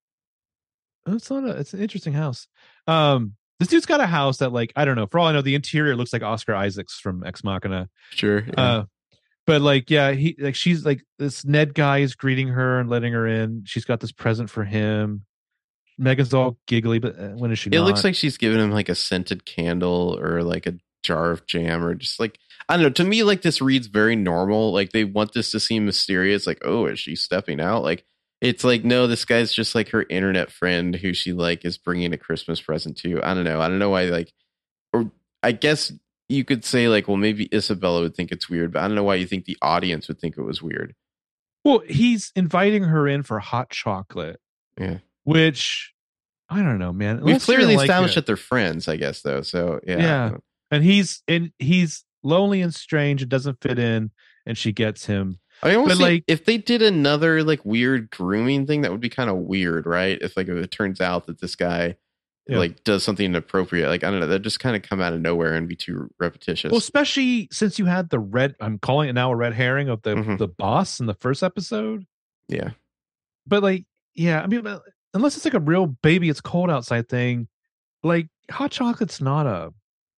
it's an interesting house. This dude's got a house that, like, I don't know, for all I know, the interior looks like Oscar Isaacs from Ex Machina. Sure. Yeah. But like, yeah, she's like, this Ned guy is greeting her and letting her in. She's got this present for him. Megan's all giggly, but when is she? It looks like she's giving him like a scented candle or like a jar of jam, or just like, I don't know. To me, like, this reads very normal. Like, they want this to seem mysterious. Like, oh, is she stepping out? Like, it's like, no, this guy's just like her internet friend who she like is bringing a Christmas present to. I don't know why. Like, or I guess you could say like, well, maybe Isabella would think it's weird, but I don't know why you think the audience would think it was weird. Well, he's inviting her in for hot chocolate. Yeah. Which, I don't know, man. We've clearly established that they're friends, I guess, though. So yeah. Yeah. And he's lonely and strange and doesn't fit in, and she gets him. I mean, like, if they did another like weird grooming thing, that would be kind of weird, right? If it turns out that this guy like does something inappropriate, like, I don't know, that just kind of come out of nowhere and be too repetitious. Well, especially since you had I'm calling it now a red herring of the boss in the first episode. Yeah. But like, yeah, I mean, unless it's like a real baby, it's cold outside thing, like hot chocolate's not a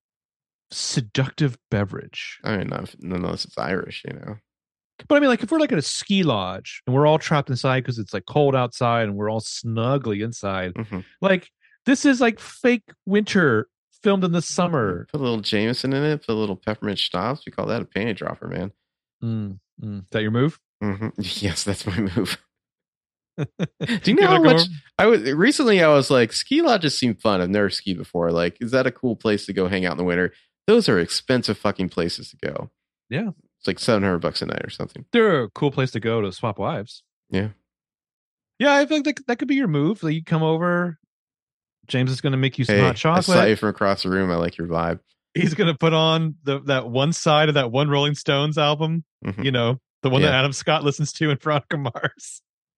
seductive beverage. I mean, unless it's Irish, you know. But I mean, like, if we're like at a ski lodge and we're all trapped inside because it's like cold outside and we're all snugly inside, like, this is like fake winter filmed in the summer. Put a little Jameson in it, put a little peppermint schnapps. We call that a panty dropper, man. Is that your move? Yes, that's my move. Do you know how much I was like, ski lodges seem fun. I've never skied before. Like, is that a cool place to go hang out in the winter? Those are expensive fucking places to go. Yeah. It's like $700 a night or something. They're a cool place to go to swap wives. Yeah. Yeah, I think that could be your move. Like, you come over, James is going to make you some hot chocolate. I saw you from across the room. I like your vibe. He's going to put on that one side of that one Rolling Stones album, you know, the one that Adam Scott listens to in Veronica Mars.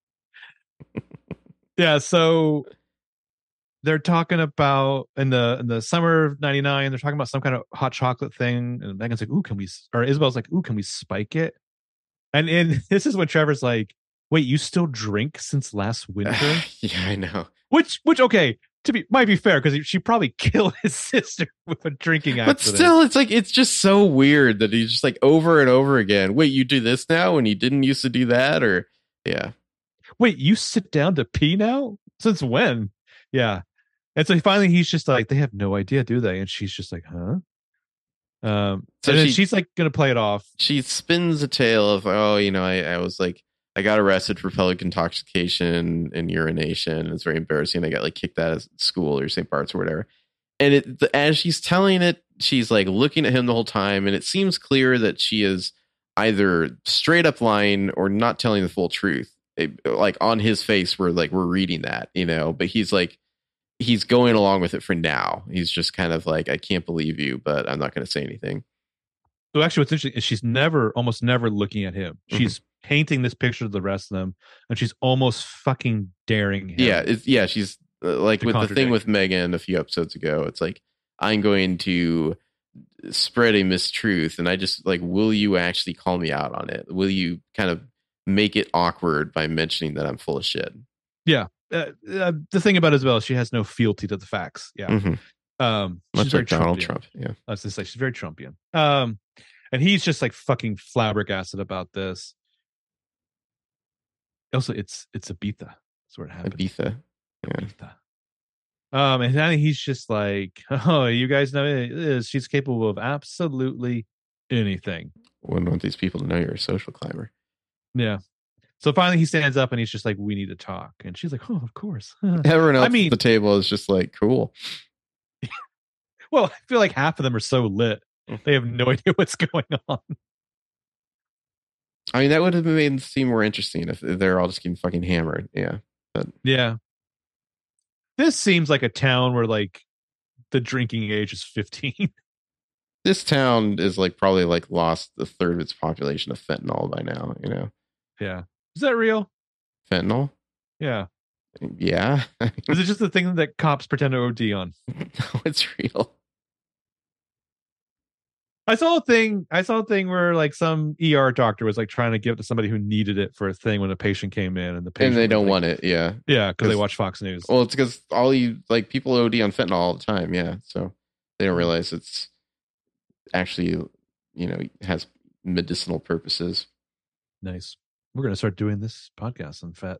Yeah, so they're talking about in the summer of '99. They're talking about some kind of hot chocolate thing, and Megan's like, "Ooh, Isabel's like, ooh, can we spike it?" And this is when Trevor's like, "Wait, you still drink since last winter?" Yeah, I know. Which okay, might be fair because she probably killed his sister with a drinking accident. But still, it's like, it's just so weird that he's just like over and over again. Wait, you do this now when you didn't used to do that, or yeah. Wait, you sit down to pee now? Since when? Yeah. And so finally he's just like, they have no idea, do they? And she's just like, huh? So and then she's like going to play it off. She spins a tale of, oh, you know, I was like, I got arrested for public intoxication and urination. It's very embarrassing. I got like kicked out of school or St. Bart's or whatever. And as she's telling it, she's like looking at him the whole time. And it seems clear that she is either straight up lying or not telling the full truth. like on his face, we're reading that, but he's going along with it for now. He's just kind of like, I can't believe you, but I'm not going to say anything. So actually, what's interesting is she's almost never looking at him. She's painting this picture of the rest of them, and she's almost fucking daring him. Yeah, she's like with the thing with Megan a few episodes ago. It's like, I'm going to spread a mistruth, and I just like, will you actually call me out on it? Will you kind of make it awkward by mentioning that I'm full of shit? Yeah. The thing about Isabel is she has no fealty to the facts. Yeah. Much like Donald Trump. Yeah. I was gonna say she's very Trumpian. And he's just like fucking flabbergasted about this. Also, it's Ibiza. That's where it happened. Ibiza. Yeah. Ibiza. And then he's just like, oh, you guys know she's capable of absolutely anything. Wouldn't want these people to know you're a social climber. Yeah. So finally he stands up and he's just like, we need to talk. And she's like, oh, of course. Everyone else at the table is just like, cool. Well, I feel like half of them are so lit. They have no idea what's going on. I mean, that would have made it seem more interesting if they're all just getting fucking hammered. Yeah. But yeah. This seems like a town where like the drinking age is 15. This town is like probably like lost a third of its population of fentanyl by now, Yeah. Is that real? Fentanyl? Yeah. Yeah. Is it just the thing that cops pretend to OD on? No, it's real. I saw a thing where like some ER doctor was like trying to give it to somebody who needed it for a thing when a patient came in, and the patient they don't want it. Yeah. Yeah, because they watch Fox News. Well, it's because people OD on fentanyl all the time. Yeah. So they don't realize it's actually, has medicinal purposes. Nice. We're going to start doing this podcast on fat.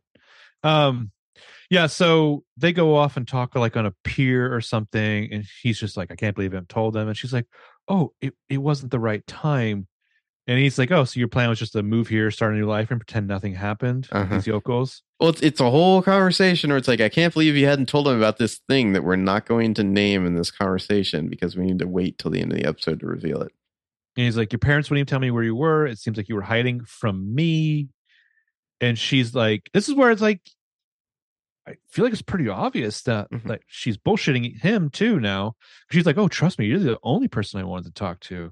Yeah, so they go off and talk like on a pier or something, and he's just like, I can't believe I haven't told them. And she's like, oh, it wasn't the right time. And he's like, oh, so your plan was just to move here, start a new life, and pretend nothing happened? These yokels? Well, it's a whole conversation where it's like, I can't believe you hadn't told them about this thing that we're not going to name in this conversation because we need to wait till the end of the episode to reveal it. And he's like, your parents wouldn't even tell me where you were. It seems like you were hiding from me. And she's like, this is where it's like, I feel like it's pretty obvious that like she's bullshitting him too now. She's like, oh, trust me, you're the only person I wanted to talk to.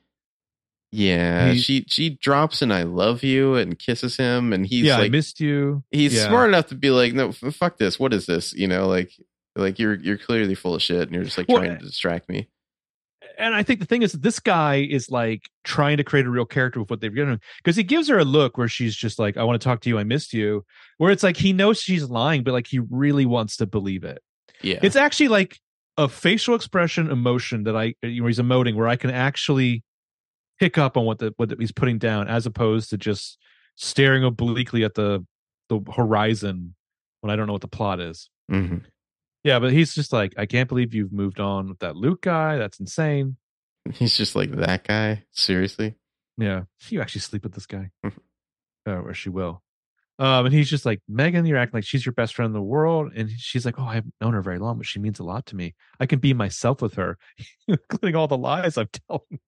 Yeah, she drops an I love you and kisses him, and he's like, I missed you. He's smart enough to be like, no, fuck this. What is this? Like you're clearly full of shit, and you're just like trying to distract me. And I think the thing is that this guy is like trying to create a real character with what they've given him, because he gives her a look where she's just like, I want to talk to you. I missed you. Where it's like, he knows she's lying, but like he really wants to believe it. Yeah. It's actually like a facial expression emotion that he's emoting where I can actually pick up on what he's putting down, as opposed to just staring obliquely at the horizon when I don't know what the plot is. Mm-hmm. Yeah, but he's just like, I can't believe you've moved on with that Luke guy. That's insane. He's just like, that guy? Seriously? Yeah. You actually sleep with this guy. Or she will. And he's just like, Megan, you're acting like she's your best friend in the world. And she's like, oh, I haven't known her very long, but she means a lot to me. I can be myself with her, including all the lies I'm telling.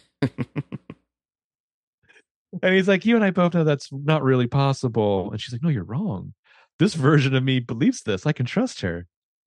And he's like, you and I both know that's not really possible. And she's like, no, you're wrong. This version of me believes this. I can trust her.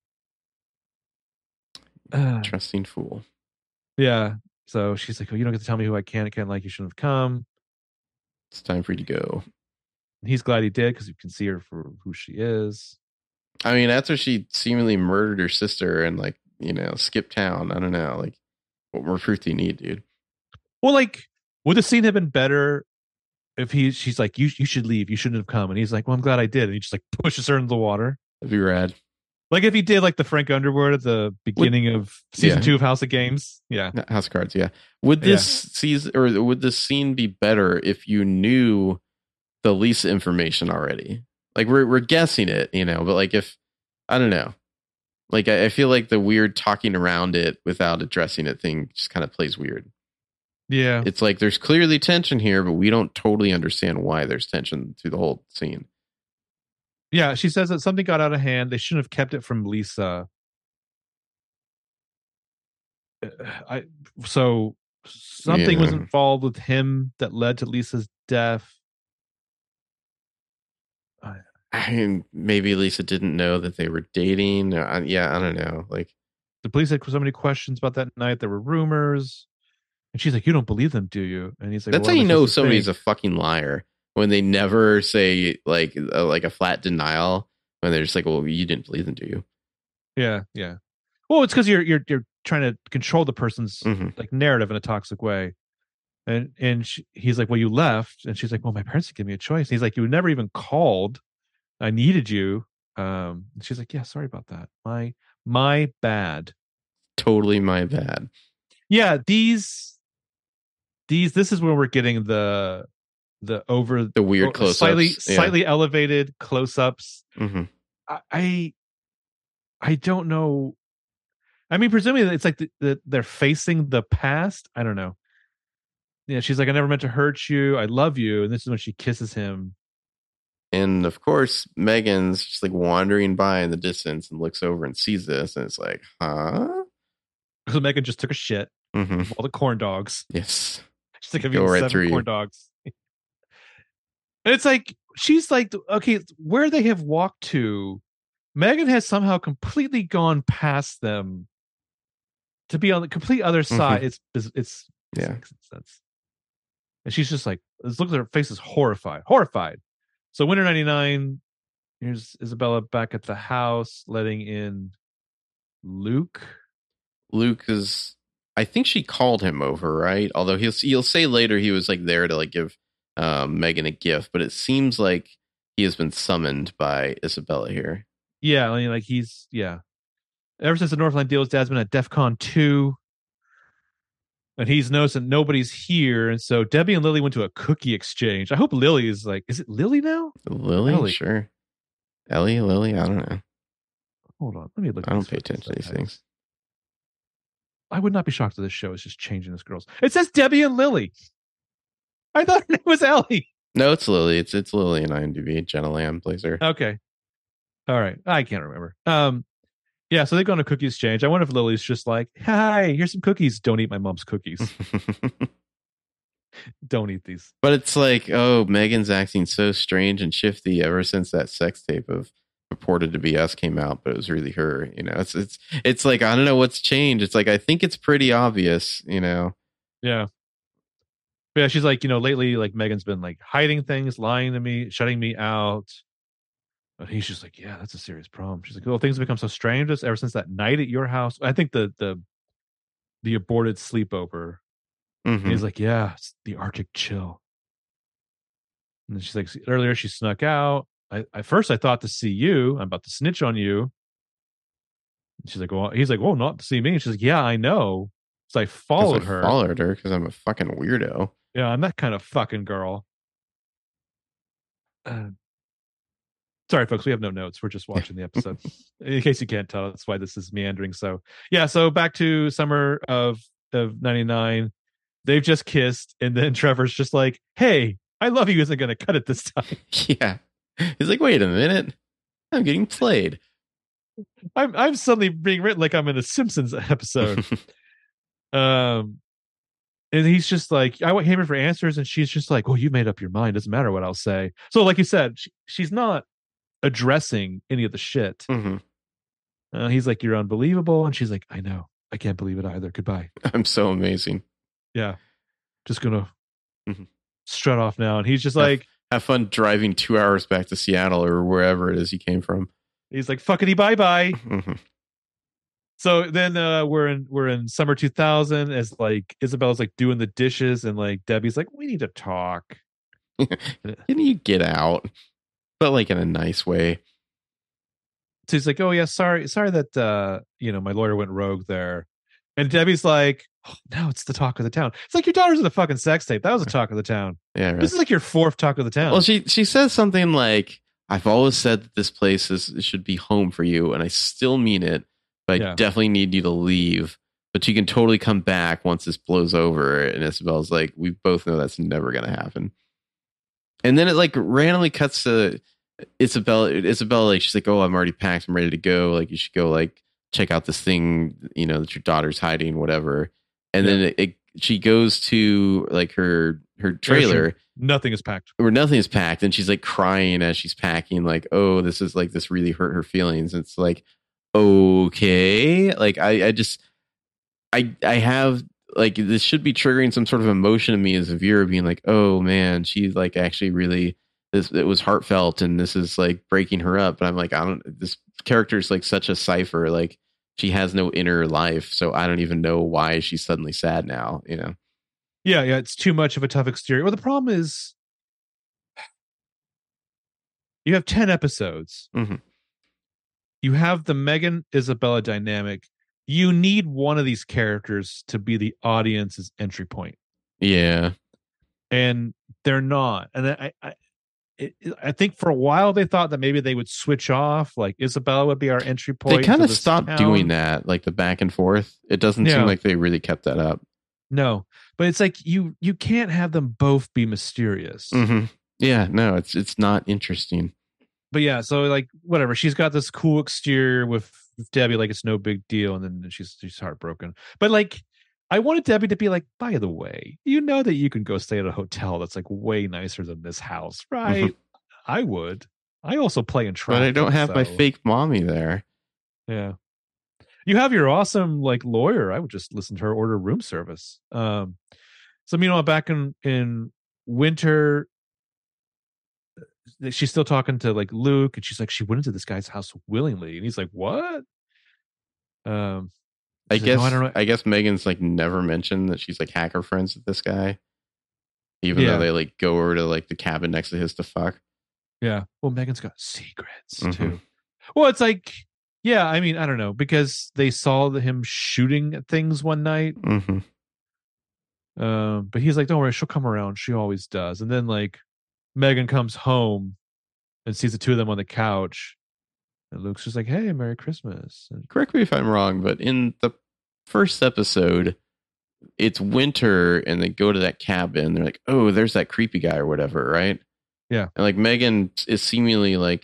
Trusting fool. Yeah. So she's like, oh, you don't get to tell me who I can and can't like. You shouldn't have come. It's time for you to go. He's glad he did, because you can see her for who she is. I mean, after she seemingly murdered her sister and like, skipped town. I don't know. Like, what more proof do you need, dude? Well, like, would the scene have been better if she's like, you should leave. You shouldn't have come. And he's like, well, I'm glad I did. And he just like pushes her into the water. That'd be rad. Like if he did like the Frank Underwood at the beginning of season 2 of House of Games. Yeah. House of Cards. Yeah. Would this season, or would this scene be better if you knew the Lisa information already? Like we're guessing it, but like if, I don't know, like I feel like the weird talking around it without addressing it thing just kind of plays weird. Yeah. It's like there's clearly tension here, but we don't totally understand why there's tension through the whole scene. Yeah, she says that something got out of hand. They shouldn't have kept it from Lisa. So something was involved with him that led to Lisa's death. I mean, maybe Lisa didn't know that they were dating. Yeah, I don't know. Like, The police had so many questions about that night. There were rumors. And she's like, "You don't believe them, do you?" And he's like, "Well, that's what how am I you know supposed to somebody's think?" a fucking liar when they never say like a flat denial. When they're just like, "Well, you didn't believe them, do you?" Yeah, yeah. Well, it's because you're trying to control the person's Hmm. like narrative in a toxic way. He's like, "Well, you left," and she's like, "Well, my parents didn't give me a choice." And he's like, "You never even called. I needed you." And she's like, "Yeah, sorry about that. My bad." Totally my bad. Yeah, these this is where we're getting the over The weird slightly close-ups. Yeah. slightly elevated close-ups. Hmm. I I don't know. I mean, presumably it's like they're facing the past. I don't know. Yeah, she's like, "I never meant to hurt you. I love you." And this is when she kisses him. And of course, Megan's just like wandering by in the distance and looks over and sees this, and it's like, huh? So Megan just took a shit Hmm. of all the corn dogs. Yes. She's like, "I've Go eaten right 7 through corn you. dogs." And it's like she's like, okay, where they have walked to, Megan has somehow completely gone past them to be on the complete other Hmm. side. It's doesn't Yeah. make sense. And she's just like, look at her face is horrified, horrified. So Winter '99, here's Isabella back at the house, letting in Luke. Luke is. I think she called him over, right? Although he'll say later he was like there to like give Megan a gift, but it seems like he has been summoned by Isabella here. Yeah, I mean, like he's yeah. Ever since the Northland deal, his dad's been at DEF CON 2, and he's noticed that nobody's here. And so Debbie and Lily went to a cookie exchange. I hope Lily is like, is it Lily now? Lily, Ellie. sure. Ellie, Lily, I don't know. Hold on. Let me look I at don't these pay fucking attention to these subtitles. things. I would not be shocked if this show is just changing this girl's. It says Debbie and Lily. I thought her name was Ellie. No, it's Lily. It's Lily in IMDb. Jenna Lamb plays her. Okay. All right. I can't remember. Yeah, so they go on a cookie exchange. I wonder if Lily's just like, "Hi, here's some cookies. Don't eat my mom's cookies. Don't eat these." But it's like, oh, Megan's acting so strange and shifty ever since that sex tape of purported to be us came out, but it was really her. You know, it's like I don't know what's changed. It's like I think it's pretty obvious. You know, Yeah. But yeah, she's like, lately, like Megan's been like hiding things, lying to me, shutting me out. But he's just like, "Yeah, that's a serious problem." She's like, "Well, things have become so strange just ever since that night at your house." I think the aborted sleepover. And hmm he's like, "Yeah, it's the Arctic chill." And then she's like, "Earlier she snuck out. I first I thought to see you. I'm about to snitch on you." And she's like, "Well," he's like, "Well, not to see me." And she's like, "Yeah, I know." So I because I followed her. followed her because I'm a fucking weirdo. Yeah, I'm that kind of fucking girl. Uh, Sorry, folks, we have no notes. We're just Yeah. watching the episode. In case you can't tell, that's why this is meandering. So yeah, so back to summer of '99. They've just kissed, and then Trevor's just like, "Hey, I love you," isn't gonna cut it this time. Yeah. He's like, wait a minute, I'm getting played. I'm suddenly being written like I'm in a Simpsons episode. Um and he's just like, I came here for answers, and she's just like, "Well, you made up your mind. Doesn't matter what I'll say." So, like you said, she's not addressing any of the shit. Hmm. He's like, "You're unbelievable," and she's like, "I know. I can't believe it either. Goodbye." I'm so amazing. Yeah, just gonna Mhm. strut off now. And he's just Have, like, have fun driving 2 hours back to Seattle or wherever it is you came from. he's like, "Fuckity bye bye." Hmm. So then we're in summer 2000 as like Isabella's like doing the dishes, and like Debbie's like, "We need to talk." Can you get out? But like in a nice way. So he's like, "Oh yeah, sorry that my lawyer went rogue there." And Debbie's like, "Oh, now it's the talk of the town." It's like, your daughter's in a fucking sex tape. That was a talk of the town. Yeah, right. This is like your fourth talk of the town. Well, she says something like, "I've always said that this place should be home for you, and I still mean it. But I definitely need you to leave. But you can totally come back once this blows over." And Isabel's like, "We both know that's never going to happen." And then it like randomly cuts to Isabella. Like, she's like, "Oh, I'm already packed. I'm ready to go. Like, you should go like check out this thing, that your daughter's hiding, whatever." And then she goes to like her her trailer nothing is packed. where nothing is packed, and she's like crying as she's packing, like, oh, this is like, this really hurt her feelings. It's like, okay, like I have, like, this should be triggering some sort of emotion in me as a viewer, being like, oh man, she's like actually really, it was heartfelt, and this is like breaking her up. But I'm like, this character is like such a cipher, like she has no inner life, so I don't even know why she's suddenly sad now, you know? Yeah, it's too much of a tough exterior. Well, the problem is you have 10 episodes. Mm-hmm. You have the Megan Isabella dynamic. You need one of these characters to be the audience's entry point. Yeah. And they're not. And I think for a while they thought that maybe they would switch off, like Isabella would be our entry point. They kind of stopped doing that, like the back and forth. It doesn't seem like they really kept that up. No, but it's like you can't have them both be mysterious. Mm-hmm. Yeah, no, it's not interesting. But yeah, so like whatever, she's got this cool exterior with Debbie, like it's no big deal, and then she's heartbroken. But like, I wanted Debbie to be like, by the way, you know that you can go stay at a hotel that's like way nicer than this house, right? Mm-hmm. I would. I also play in traffic, but I don't have my fake mommy there. Yeah, you have your awesome like lawyer. I would just listen to her order room service. So meanwhile, back in winter, she's still talking to like Luke, and she's like, she went into this guy's house willingly, and he's like, what? I guess, no, I don't know. I guess Megan's like never mentioned that she's like hacker friends with this guy, even though they like go over to like the cabin next to his to fuck. Yeah. Well, Megan's got secrets too. Well, it's like, yeah, I mean, I don't know, because they saw him shooting at things one night. But he's like, don't worry, she'll come around. She always does. And then like Megan comes home and sees the two of them on the couch. And Luke's just like, hey, Merry Christmas. And correct me if I'm wrong, but in the first episode, it's winter and they go to that cabin. They're like, oh, there's that creepy guy or whatever, right? Yeah. And like Megan is seemingly like,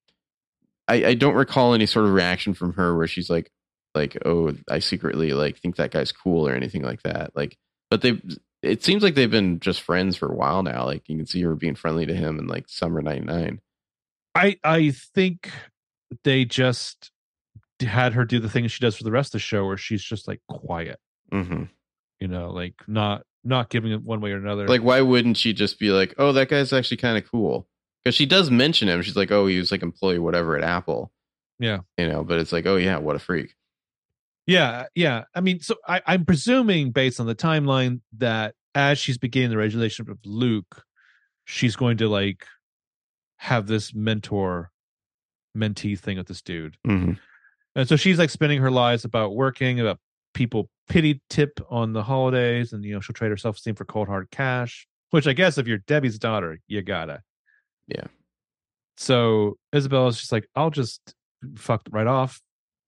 I don't recall any sort of reaction from her where she's like, oh, I secretly like think that guy's cool or anything like that. Like, but it seems like they've been just friends for a while now. Like you can see her being friendly to him in like Summer 99. I think they just had her do the thing she does for the rest of the show, where she's just like quiet, you know, like not giving it one way or another. Like, why wouldn't she just be like, oh, that guy's actually kind of cool? Because she does mention him. She's like, oh, he was like employee whatever at Apple. Yeah. You know, but it's like, oh yeah, what a freak. Yeah. I mean, so I'm presuming based on the timeline that as she's beginning the relationship with Luke, she's going to like have this mentee thing with this dude. And so she's like spending her lives about working, about people pity tip on the holidays, and you know, she'll trade her self-esteem for cold hard cash, which I guess if you're Debbie's daughter, you gotta. Yeah. So Isabella's just like, I'll just fuck right off.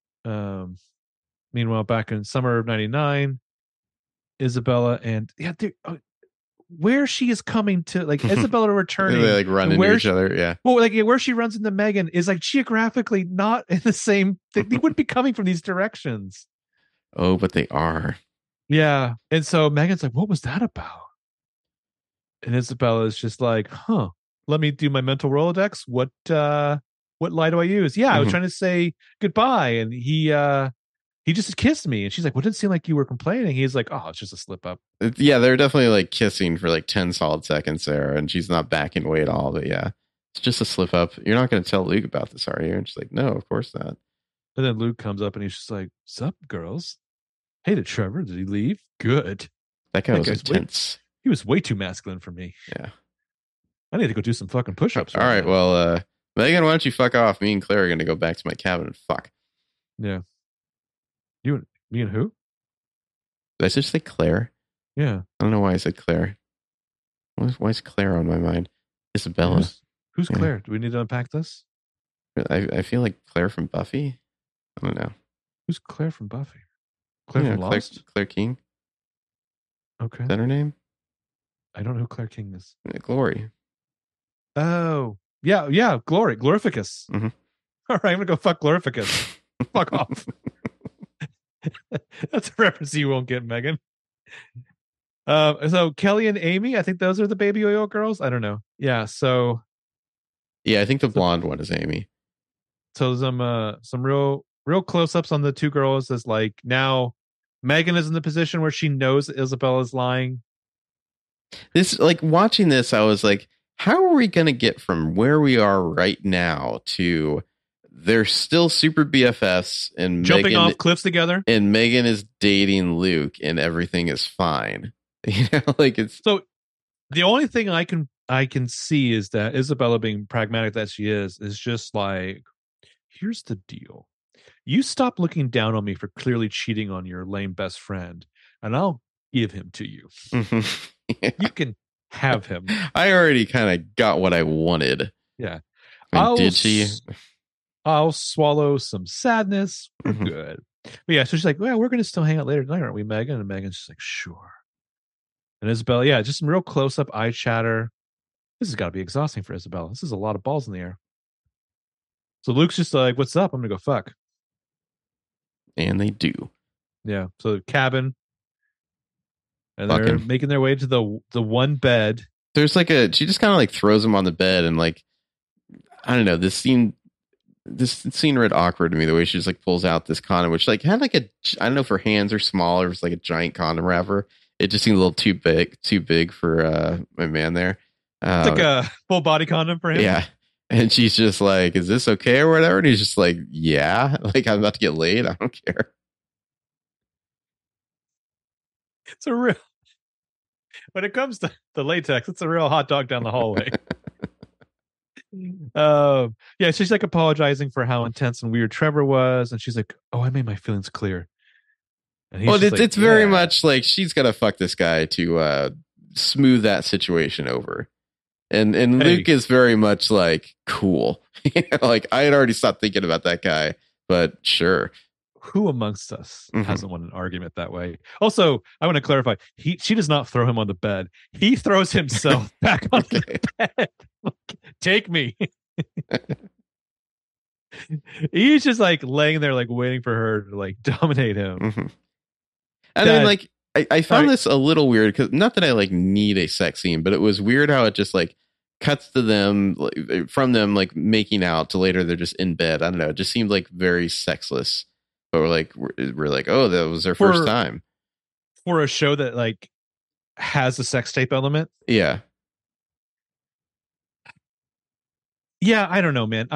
Meanwhile, back in summer of '99, Isabella and where she is coming to, like Isabella returning, they like run into each other. Yeah. Well, like where she runs into Megan is like geographically not in the same. They wouldn't be coming from these directions. Oh, but they are. Yeah, and so Megan's like, "What was that about?" And Isabella is just like, "Huh? Let me do my mental Rolodex. What lie do I use? Yeah, I was trying to say goodbye, and he just kissed me." And she's like, "Well, it didn't seem like you were complaining." He's like, "Oh, it's just a slip up." Yeah, they're definitely like kissing for like 10 solid seconds there, and she's not backing away at all. But yeah, it's just a slip up. You're not going to tell Luke about this, are you? And she's like, no, of course not. And then Luke comes up and he's just like, "Sup, girls? Hey, did Trevor? Did he leave? Good." That guy was intense. He was way too masculine for me. Yeah. I need to go do some fucking push-ups. All right. Well, Megan, why don't you fuck off? Me and Claire are going to go back to my cabin and fuck. Yeah. Me and who? Did I just say Claire? Yeah. I don't know why I said Claire. Why is Claire on my mind? Isabella. Who's Claire? Do we need to unpack this? I feel like Claire from Buffy. I don't know. Who's Claire from Buffy? Claire from Lost? Claire King. Okay. Is that her name? I don't know who Claire King is. Glory. Oh. Yeah. Glory. Glorificus. All right, I'm going to go fuck Glorificus. Fuck off. That's a reference you won't get, Megan. So Kelly and Amy, I think those are the baby oil girls. I don't know. Yeah. Yeah, I think the So, blonde one is Amy. so some real close ups on the two girls as like now Megan is in the position where she knows Isabella's lying. This, like, watching this, I was like, how are we going to get from where we are right now to they're still super BFFs and Jumping Megan, off cliffs together. and Megan is dating Luke and everything is fine. You know, like it's So the only thing I can see is that Isabella, being pragmatic that she is just like, here's the deal. You stop looking down on me for clearly cheating on your lame best friend, and I'll give him to you. yeah. You can have him. I already kind of got what I wanted. Yeah. And did she? I'll swallow some sadness. We're Mhm. good. But yeah, so she's like, well, we're going to still hang out later tonight, aren't we, Megan? And Megan's just like, sure. And Isabella, yeah, just some real close up eye chatter. This has got to be exhausting for Isabella. This is a lot of balls in the air. So Luke's just like, what's up? I'm going to go fuck. And they do. Yeah. So the cabin. And they're Fucking. making their way to the one bed. There's like she just kind of like throws him on the bed and like, I don't know, this scene read awkward to me, the way she just like pulls out this condom, which like had like I don't know if her hands are small or if it's like a giant condom wrapper. It just seemed a little too big for my man there. It's like a full body condom for him. Yeah. And she's just like, is this okay or whatever? And he's just like, yeah, like I'm about to get laid. I don't care. It's a real, when it comes to the latex, it's a real hot dog down the hallway. Yeah, she's like apologizing for how intense and weird Trevor was, and she's like, "Oh, I made my feelings clear." And Well, like, it's very much like she's got to fuck this guy to smooth that situation over, and Luke is very much like cool. Like I had already stopped thinking about that guy, but sure. Who amongst us hasn't won an argument that way? Also, I want to clarify: she does not throw him on the bed; he throws himself back on the bed. Take me. He's just like laying there, like waiting for her to like dominate him. And then like I found this a little weird because not that I like need a sex scene, but it was weird how it just like cuts to them from them like making out to later they're just in bed. I don't know. It just seemed like very sexless. But we're like, oh, that was their first time for a show that like has a sex tape element. Yeah. Yeah, I don't know, man.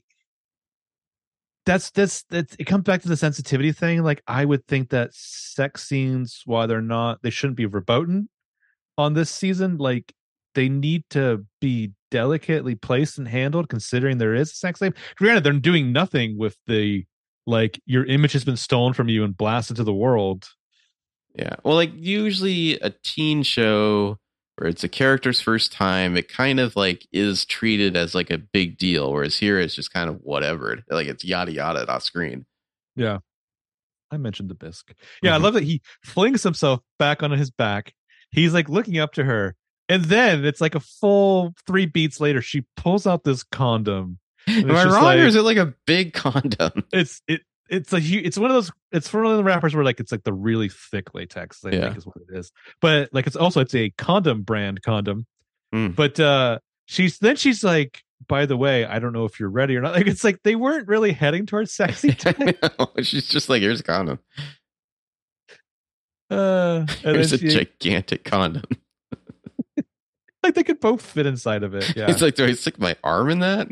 That's it comes back to the sensitivity thing. Like I would think that sex scenes, while they shouldn't be verboten on this season, like they need to be delicately placed and handled considering there is a sex tape. Granted, they're doing nothing with the like your image has been stolen from you and blasted to the world. Yeah. Well, like usually a teen show where it's a character's first time, it kind of like is treated as like a big deal. Whereas here it's just kind of whatever. Like it's yada yada off screen. Yeah. I mentioned the bisque. Yeah, I love that he flings himself back on his back. He's like looking up to her. And then it's like a full 3 beats later, she pulls out this condom. Am I wrong, like, or is it like a big condom? It's one of those. It's one of the wrappers where like it's like the really thick latex. I think is what it is. But like it's a condom brand condom. But she's like, by the way, I don't know if you're ready or not. Like it's like they weren't really heading towards sexy time. She's just like, here's a condom. There's a gigantic condom. Like they could both fit inside of it. Yeah. It's like, do I stick my arm in that?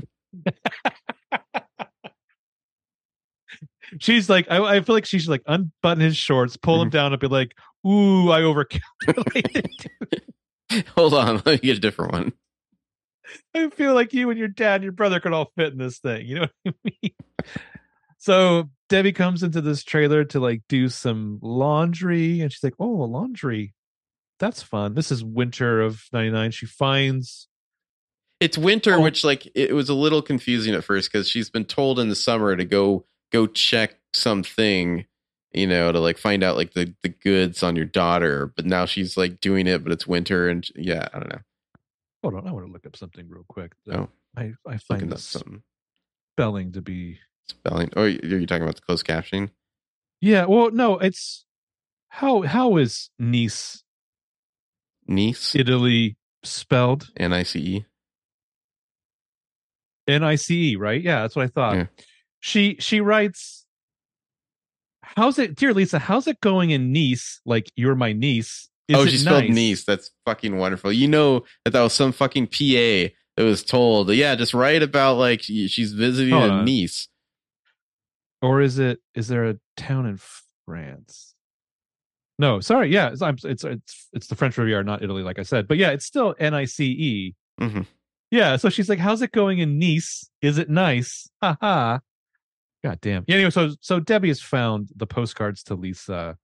She's like, I feel like she's like unbutton his shorts, pull him down, and be like, "Ooh, I overcalculated." Hold on, let me get a different one. I feel like you and your dad and your brother could all fit in this thing. You know what I mean? So Debbie comes into this trailer to like do some laundry, and she's like, "Oh, laundry, that's fun." This is winter of '99. She finds it's winter, which like it was a little confusing at first because she's been told in the summer to go check something, you know, to like find out like the goods on your daughter, but now she's like doing it, but it's winter, and yeah, I don't know. Hold on, I want to look up something real quick. Oh, I find this spelling to be spelling. Oh, you're talking about the closed captioning? Yeah, well, no, it's how is niece Nice. Italy spelled Nice. Nice, right? Yeah, that's what I thought. Yeah. She writes, "How's it, dear Lisa? How's it going in Nice? Like you're my niece. Is She it spelled nice?" niece. That's fucking wonderful. You know that was some fucking PA that was told, yeah, just write about like she's visiting Hold a on. niece. Or is there a town in France? No, sorry. Yeah, it's the French Riviera, not Italy, like I said. But yeah, it's still Nice. Mm-hmm. Yeah, so she's like, "How's it going in Nice? Is it nice?" Ha ha. God damn. Yeah, anyway, so Debbie has found the postcards to Lisa.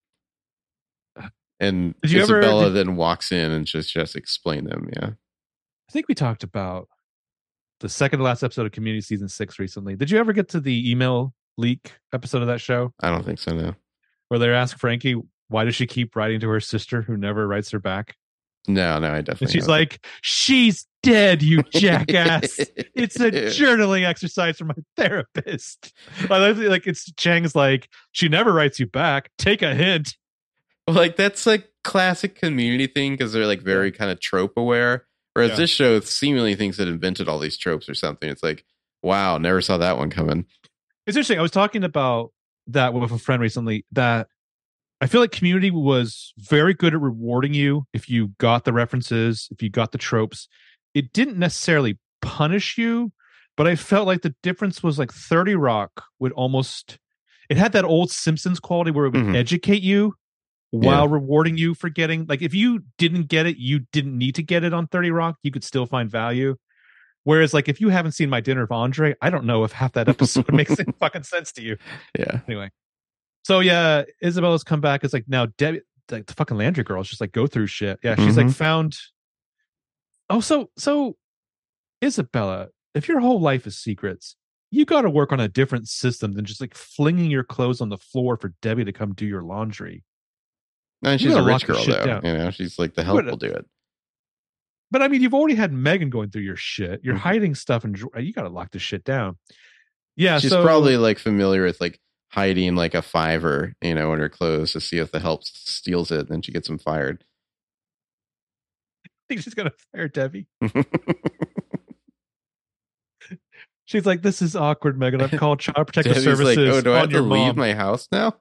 And Did you Isabella ever? then walks in and just explain them. Yeah. I think we talked about the second to last episode of Community season 6 recently. Did you ever get to the email leak episode of that show I don't think so. No. where they ask Frankie why does she keep writing to her sister who never writes her back? No, I definitely. And she's like, "She's dead, you jackass. It's a Yeah. journaling exercise for my therapist." I love it, like it's Chang's like, "She never writes you back. Take a hint." Like that's like classic Community thing because they're like very kind of trope aware. Whereas Yeah. this show seemingly thinks it invented all these tropes or something. It's like, wow, never saw that one coming. It's interesting. I was talking about that with a friend recently that I feel like Community was very good at rewarding you if you got the references, if you got the tropes. It didn't necessarily punish you, but I felt like the difference was like 30 Rock would almost, it had that old Simpsons quality where it would Mhm. educate you while rewarding you for getting, like if you didn't get it, you didn't need to get it on 30 Rock. You could still find value. Whereas like if you haven't seen My Dinner with Andre, I don't know if half that episode makes any fucking sense to you. Yeah. Anyway. So yeah, Isabella's come back. It's like now Debbie, like the fucking Landry girl, is just like go through shit. Yeah, she's like found. Oh, so Isabella, if your whole life is secrets, you got to work on a different system than just like flinging your clothes on the floor for Debbie to come do your laundry. And You she's a gotta lock rich your girl shit though. down. You know, she's like the help will do it. But I mean, you've already had Megan going through your shit. You're Mhm. hiding stuff, and you got to lock this shit down. Yeah, She's probably like familiar with like hiding like a $5, you know, in her clothes to see if the help steals it, and then she gets him fired. I think she's gonna fire Debbie. She's like, "This is awkward, Megan. I've called Child Protective Debbie's Services like, oh, do I on have to your leave mom. my house now?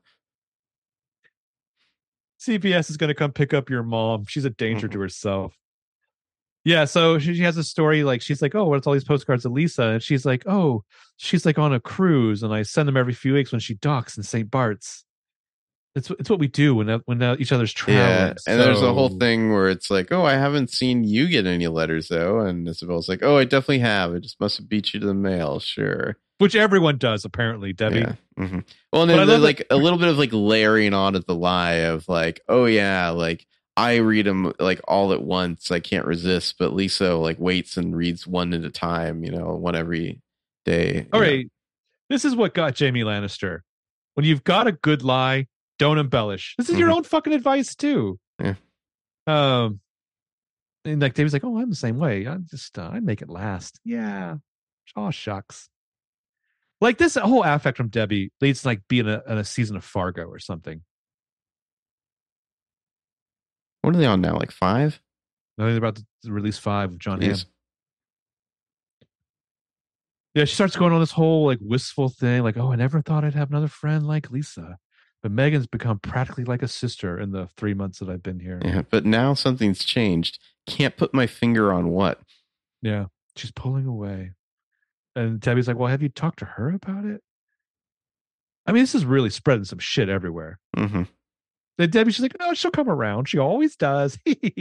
CPS is going to come pick up your mom. She's a danger Mhm. to herself." Yeah, so she has a story like she's like, "Oh, what's all these postcards of Lisa?" And she's like, "Oh, she's like on a cruise, and I send them every few weeks when she docks in St. Bart's." It's what we do when each other's traveling. Yeah, and there's a whole So- thing where it's like, oh, I haven't seen you get any letters though, and Isabella's like, oh, I definitely have. It just must have beat you to the mail. Sure. which everyone does apparently, Debbie. Yeah. Mm-hmm. Well, and But I then love like a little bit of like layering on at the lie of like, oh yeah, like I read them like all at once. I can't resist, but Lisa like waits and reads one at a time. You know, one every day. All you know. right, this is what got Jamie Lannister. When you've got a good lie, don't embellish. This is your own fucking advice too. Yeah. And like David's like, "Oh, I'm the same way. I just I make it last." Yeah. Oh shucks. Like this whole affect from Debbie leads to like being in a season of Fargo or something. What are they on now? Like 5? I think they're about to release 5 of John Hamm. Jeez. Yeah, she starts going on this whole like wistful thing, like, "Oh, I never thought I'd have another friend like Lisa. But Megan's become practically like a sister in the 3 months that I've been here." Yeah, but now something's changed. Can't put my finger on what. Yeah, she's pulling away. And Debbie's like, "Well, have you talked to her about it?" I mean, this is really spreading some shit everywhere. Mm-hmm. Then Debbie's just like, "No, she'll come around. She always does."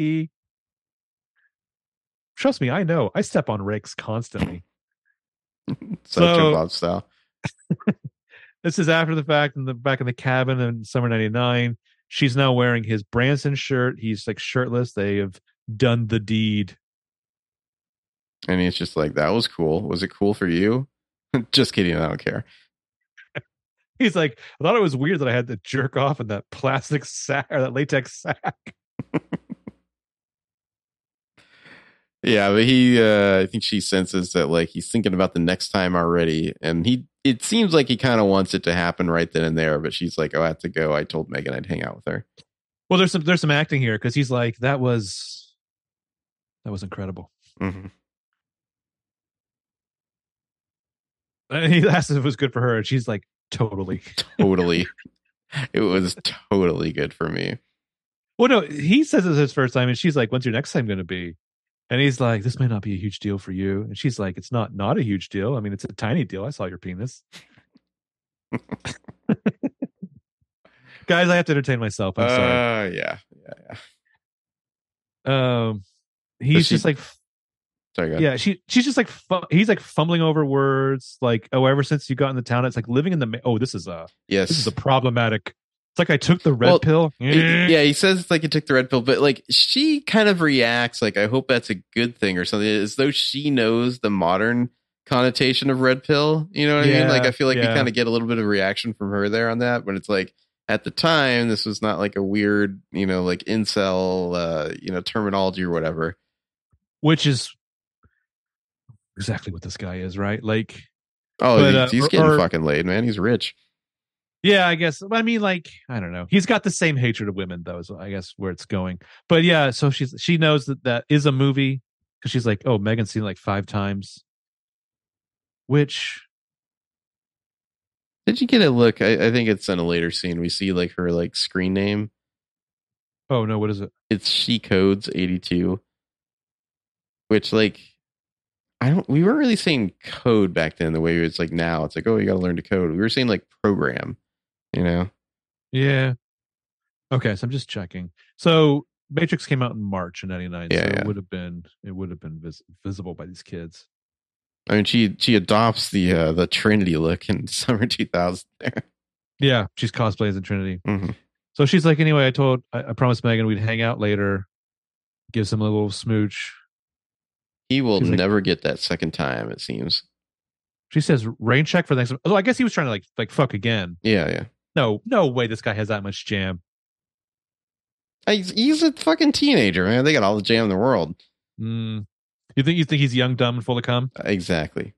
Trust me, I know. I step on rakes constantly. Sideshow Bob style. This is after the fact, back in the cabin in summer '99. She's now wearing his Branson shirt. He's like shirtless. They have done the deed. And he's just like, that was cool. Was it cool for you? Just kidding. I don't care. He's like, "I thought it was weird that I had to jerk off in that plastic sack or that latex sack." Yeah, but I think she senses that like he's thinking about the next time already. And it seems like he kind of wants it to happen right then and there. But she's like, oh, I have to go. I told Megan I'd hang out with her. Well, there's some acting here because he's like, that was incredible. Hmm. And he asked if it was good for her, and she's like, totally. Totally. It was totally good for me. Well, no, he says it's his first time, and she's like, when's your next time going to be? And he's like, this may not be a huge deal for you. And she's like, it's not a huge deal. I mean, it's a tiny deal. I saw your penis. Guys, I have to entertain myself. I'm sorry. Yeah. Yeah. Um, he's she, just like, sorry, go ahead. yeah, she's just like, he's like fumbling over words. Like, oh, ever since you got in the town, it's like living in the, oh, this is Yes. a problematic. It's like I took the red pill. Yeah, he says it's like he took the red pill, but like she kind of reacts like, I hope that's a good thing or something, as though she knows the modern connotation of red pill. You know what I mean? Like, I feel like we kind of get a little bit of reaction from her there on that, but it's like at the time, this was not like a weird, like incel, terminology or whatever. Which is exactly what this guy is, right? Like, he's getting fucking laid, man. He's rich. Yeah, I guess. I mean, like, I don't know. He's got the same hatred of women, though, is I guess where it's going. But yeah, so she knows that is a movie because she's like, oh, Megan's seen it like 5 times. Which did you get a look? I think it's in a later scene. We see like her like screen name. Oh no, what is it? It's She Codes 82. Which like we weren't really saying code back then the way it's like now. It's like, oh, you gotta learn to code. We were saying like program. Yeah. Okay, so I'm just checking. So Matrix came out in March of '99, so it would have been visible by these kids. I mean, she adopts the Trinity look in summer 2000 there. Yeah, she's cosplaying as a Trinity. Mm-hmm. So she's like, anyway, I promised Megan we'd hang out later, gives him a little smooch. He will never get that second time, it seems. She says rain check for the next. Oh, I guess he was trying to like fuck again. Yeah. No way this guy has that much jam. He's a fucking teenager, man. They got all the jam in the world. You think he's young, dumb, and full of cum? Exactly.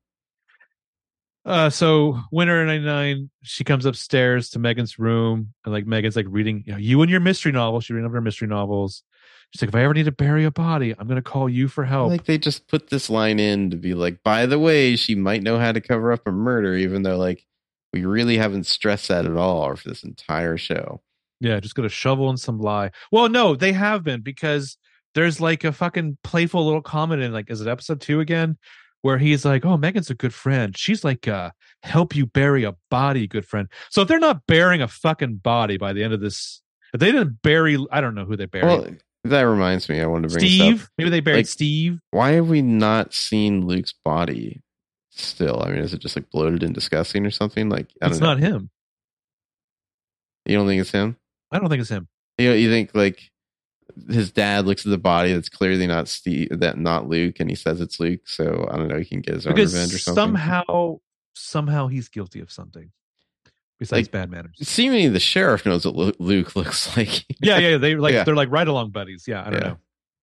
So winter in '99, she comes upstairs to Megan's room, and like Megan's like reading, you and your mystery novel. She's reading over her mystery novels. She's like, if I ever need to bury a body, I'm gonna call you for help. Like they just put this line in to be like, by the way, she might know how to cover up a murder, even though like we really haven't stressed that at all for this entire show. Yeah, just got a shovel and some lye. Well, no, they have been, because there's like a fucking playful little comment in, like, is it episode 2 again? Where he's like, oh, Megan's a good friend. She's like, help you bury a body, good friend. So if they're not burying a fucking body by the end of this, if they didn't bury, I don't know who they buried. Well, that reminds me, I wanted to bring Steve. This up. Maybe they buried Steve. Why have we not seen Luke's body still? I mean, is it just like bloated and disgusting or something? Like, It's not him. You don't think it's him? I don't think it's him. You think like his dad looks at the body that's clearly not Steve, not Luke, and he says it's Luke. So I don't know. He can get his own revenge or something. Somehow he's guilty of something besides bad manners. Seemingly, the sheriff knows what Luke looks like. Yeah. They're like ride along buddies. Yeah, I don't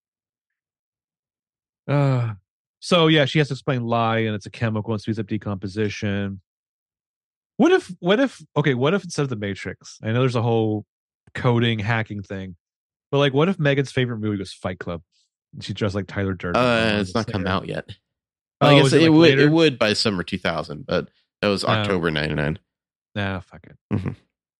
know. So yeah, she has to explain lye, and it's a chemical and speeds up decomposition. What if instead of the Matrix, I know there's a whole coding hacking thing, but like, what if Megan's favorite movie was Fight Club? She dressed like Tyler Durden. It's not come out yet. I guess it would by summer 2000, but that was October 99. Nah, fuck it. Mm-hmm.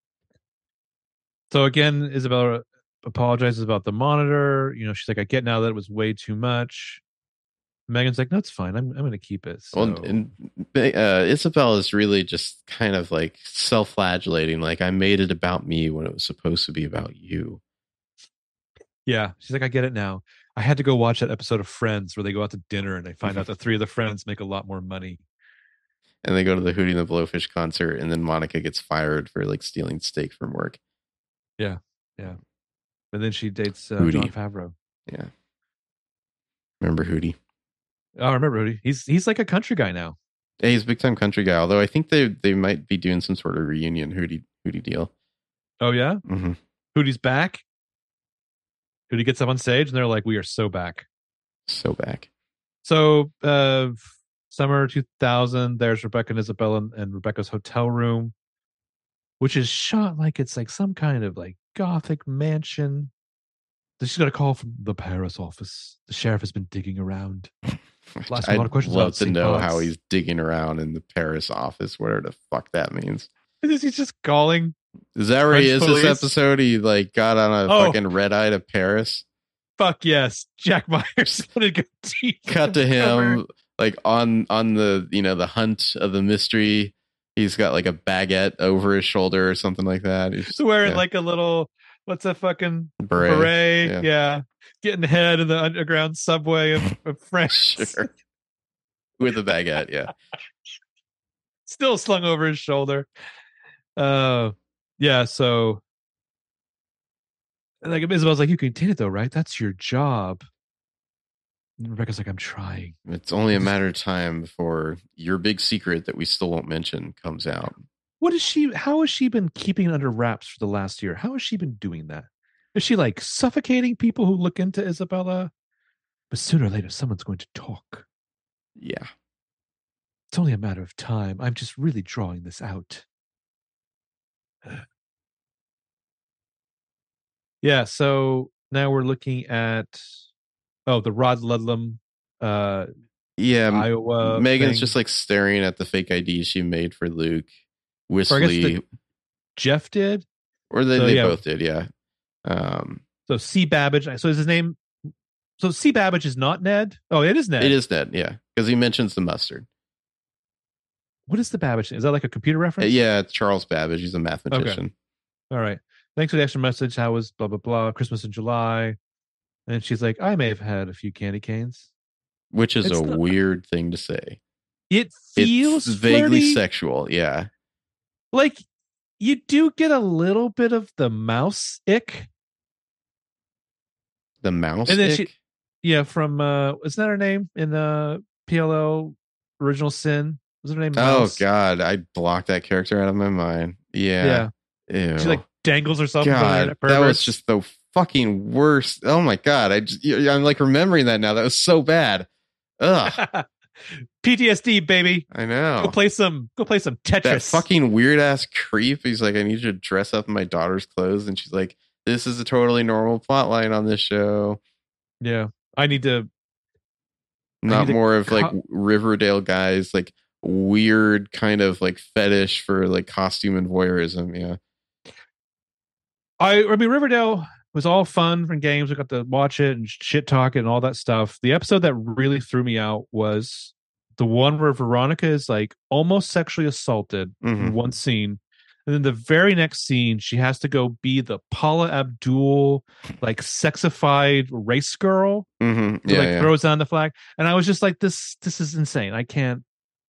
So again, Isabella apologizes about the monitor. She's like, I get now that it was way too much. Megan's like, no, it's fine. I'm going to keep it. So. Well, and Isabel is really just kind of like self-flagellating. Like, I made it about me when it was supposed to be about you. Yeah. She's like, I get it now. I had to go watch that episode of Friends where they go out to dinner and they find out the 3 of the friends make a lot more money. And they go to the Hootie and the Blowfish concert, and then Monica gets fired for like stealing steak from work. Yeah. And then she dates Jon Favreau. Yeah. Remember Hootie? Oh, I remember Hootie. He's like a country guy now. Yeah, he's a big time country guy. Although I think they might be doing some sort of reunion Hootie deal. Oh yeah, mm-hmm. Hootie's back. Hootie gets up on stage, and they're like, "We are so back, so back." So, summer 2000. There's Rebecca and Isabella and Rebecca's hotel room, which is shot like it's like some kind of like gothic mansion. She's got a call from the Paris office. The sheriff has been digging around. Asking a lot of questions. I'd love to know how he's digging around in the Paris office, whatever the fuck that means. He's just calling. Is that where he is this episode? He like got on a fucking red eye to Paris. Fuck yes. Jack Myers. Cut to him like on the the hunt of the mystery. He's got like a baguette over his shoulder or something like that. He's wearing like a little, what's a fucking beret? Yeah. Getting ahead in the underground subway of France. Sure. With a baguette, yeah. Still slung over his shoulder. Yeah, so like Isabel's like, you can contain it though, right? That's your job. And Rebecca's like, I'm trying. It's only a matter of time before your big secret that we still won't mention comes out. How has she been keeping it under wraps for the last year? How has she been doing that? Is she like suffocating people who look into Isabella? But sooner or later, someone's going to talk. Yeah. It's only a matter of time. I'm just really drawing this out. Yeah, so now we're looking at the Rod Ludlam Iowa Megan's thing. just like staring at the fake ID she made for Luke wistfully. Jeff did? Or they both did, yeah. So C. Babbage. So is his name? So C. Babbage is not Ned? Oh, it is Ned. It is Ned, yeah. Because he mentions the mustard. What is the Babbage? Is that like a computer reference? Yeah, it's Charles Babbage. He's a mathematician. Okay. All right. Thanks for the extra message. How was blah, blah, blah, Christmas in July? And she's like, I may have had a few candy canes. Which is weird thing to say. It feels vaguely flirty. Sexual, yeah. Like, you do get a little bit of the mouse ick. The mouse and then ick? From, isn't that her name in PLL Original Sin? Was her name Mouse? Oh, God. I blocked that character out of my mind. Yeah. Ew. She like dangles herself. God, that was just the fucking worst. Oh, my God. I'm like remembering that now. That was so bad. Ugh. PTSD, baby. I know. Go play some Tetris. That fucking weird ass creep. He's like, I need you to dress up in my daughter's clothes. And she's like, this is a totally normal plot line on this show. Yeah. I need to. Not more of like Riverdale guys, like weird kind of like fetish for like costume and voyeurism. Yeah. I mean, Riverdale was all fun and games. We got to watch it and shit talk it and all that stuff. The episode that really threw me out was the one where Veronica is like almost sexually assaulted in one scene. And then the very next scene, she has to go be the Paula Abdul, like sexified race girl who throws down the flag. And I was just like, this is insane. I can't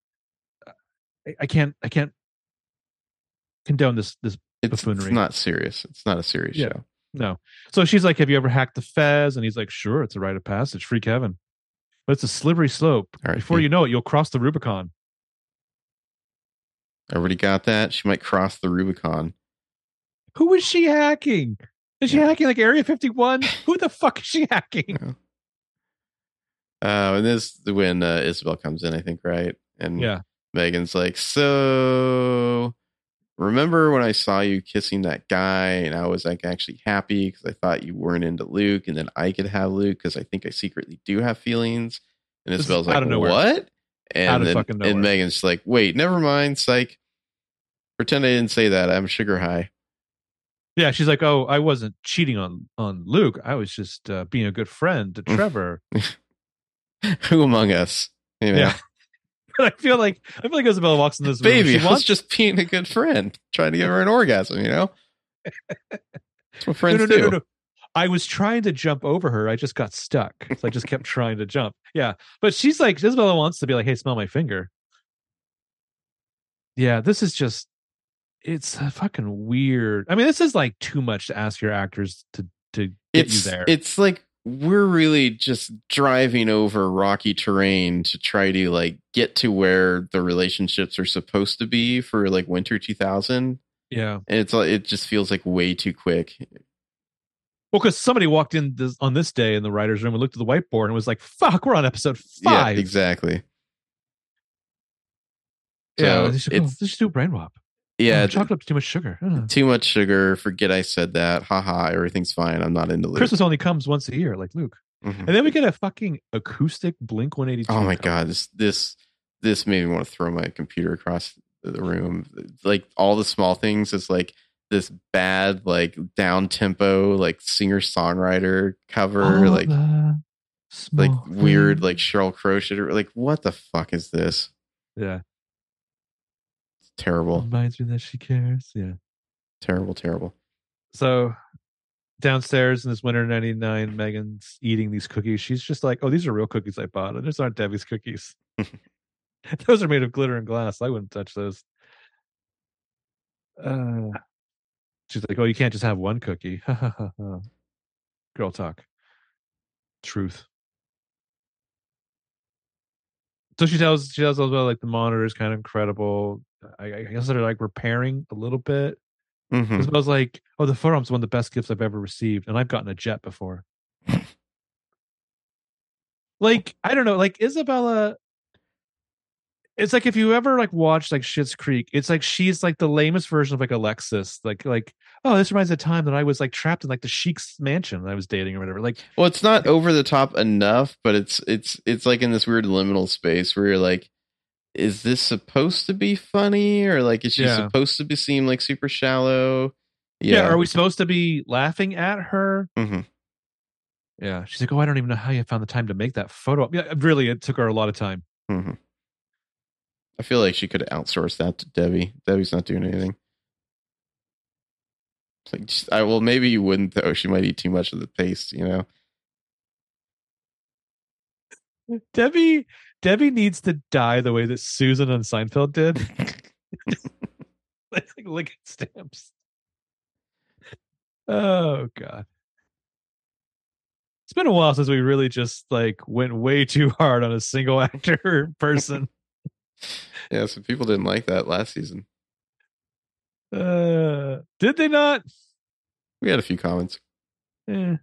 condone this buffoonery. It's not serious. It's not a serious show. No. So she's like, have you ever hacked the Fez? And he's like, sure, it's a rite of passage. Free Kevin. But it's a slippery slope. Right, before you know it, you'll cross the Rubicon. Everybody got that? She might cross the Rubicon. Who is she hacking? Is she hacking like Area 51? Who the fuck is she hacking? And this is when Isabel comes in, I think, right? And Megan's like, so remember when I saw you kissing that guy and I was like actually happy because I thought you weren't into Luke and then I could have Luke because I think I secretly do have feelings. And Isabel's like, what? And Megan's just like, wait, never mind, psych. Pretend I didn't say that. I'm sugar high. Yeah, she's like, oh, I wasn't cheating on Luke. I was just being a good friend to Trevor. Who among us? You know? Yeah. I feel like Isabella walks in this room. Baby, I was just being a good friend, trying to give her an orgasm, you know? That's what friends do. No. I was trying to jump over her. I just got stuck. So I just kept trying to jump. Yeah. But she's like, Isabella wants to be like, hey, smell my finger. Yeah, this is just, it's fucking weird. I mean, this is like too much to ask your actors to get you there. It's like, we're really just driving over rocky terrain to try to like get to where the relationships are supposed to be for like winter 2000. Yeah. And it just feels like way too quick. Well, because somebody walked in on this day in the writer's room and looked at the whiteboard and was like, fuck, we're on episode 5. Yeah, exactly. Yeah, so they should do a brain wop. Yeah, chocolate, too much sugar. too much sugar. Forget I said that. Haha, everything's fine. I'm not into Luke. Christmas only comes once a year, like Luke. Mm-hmm. And then we get a fucking acoustic Blink 182. Oh my god, this made me want to throw my computer across the room. Like all the small things is like this bad, like down tempo, like singer songwriter cover, like weird, like Sheryl Crow shit. Like what the fuck is this? Yeah, it's terrible. Reminds me that she cares. Yeah, terrible. So downstairs in this winter '99, Megan's eating these cookies. She's just like, "Oh, these are real cookies I bought, and these aren't Debbie's cookies. Those are made of glitter and glass. I wouldn't touch those." She's like, "Oh, you can't just have one cookie." Girl talk. Truth. So she tells us about like the monitor is kind of incredible. I guess they're like repairing a little bit. Mm-hmm. Isabel's like, "Oh, the photo's one of the best gifts I've ever received, and I've gotten a jet before." Like, I don't know, like Isabella. It's like if you ever like watched like Schitt's Creek, it's like she's like the lamest version of like Alexis. Like, oh, this reminds me of the time that I was like trapped in like the Sheik's mansion that I was dating or whatever. Like, well, it's not over the top enough, but it's like in this weird liminal space where you're like, is this supposed to be funny, or like is she supposed to be seem like super shallow? Yeah. Are we supposed to be laughing at her? Mm-hmm. Yeah. She's like, "Oh, I don't even know how you found the time to make that photo." Yeah, really, it took her a lot of time. Mm-hmm. I feel like she could have outsourced that to Debbie. Debbie's not doing anything. It's like, well, maybe you wouldn't though. She might eat too much of the paste, you know. Debbie needs to die the way that Susan on Seinfeld did. like licking stamps. Oh god. It's been a while since we really just like went way too hard on a single actor person. Yeah, some people didn't like that last season. Did they not? We had a few comments. All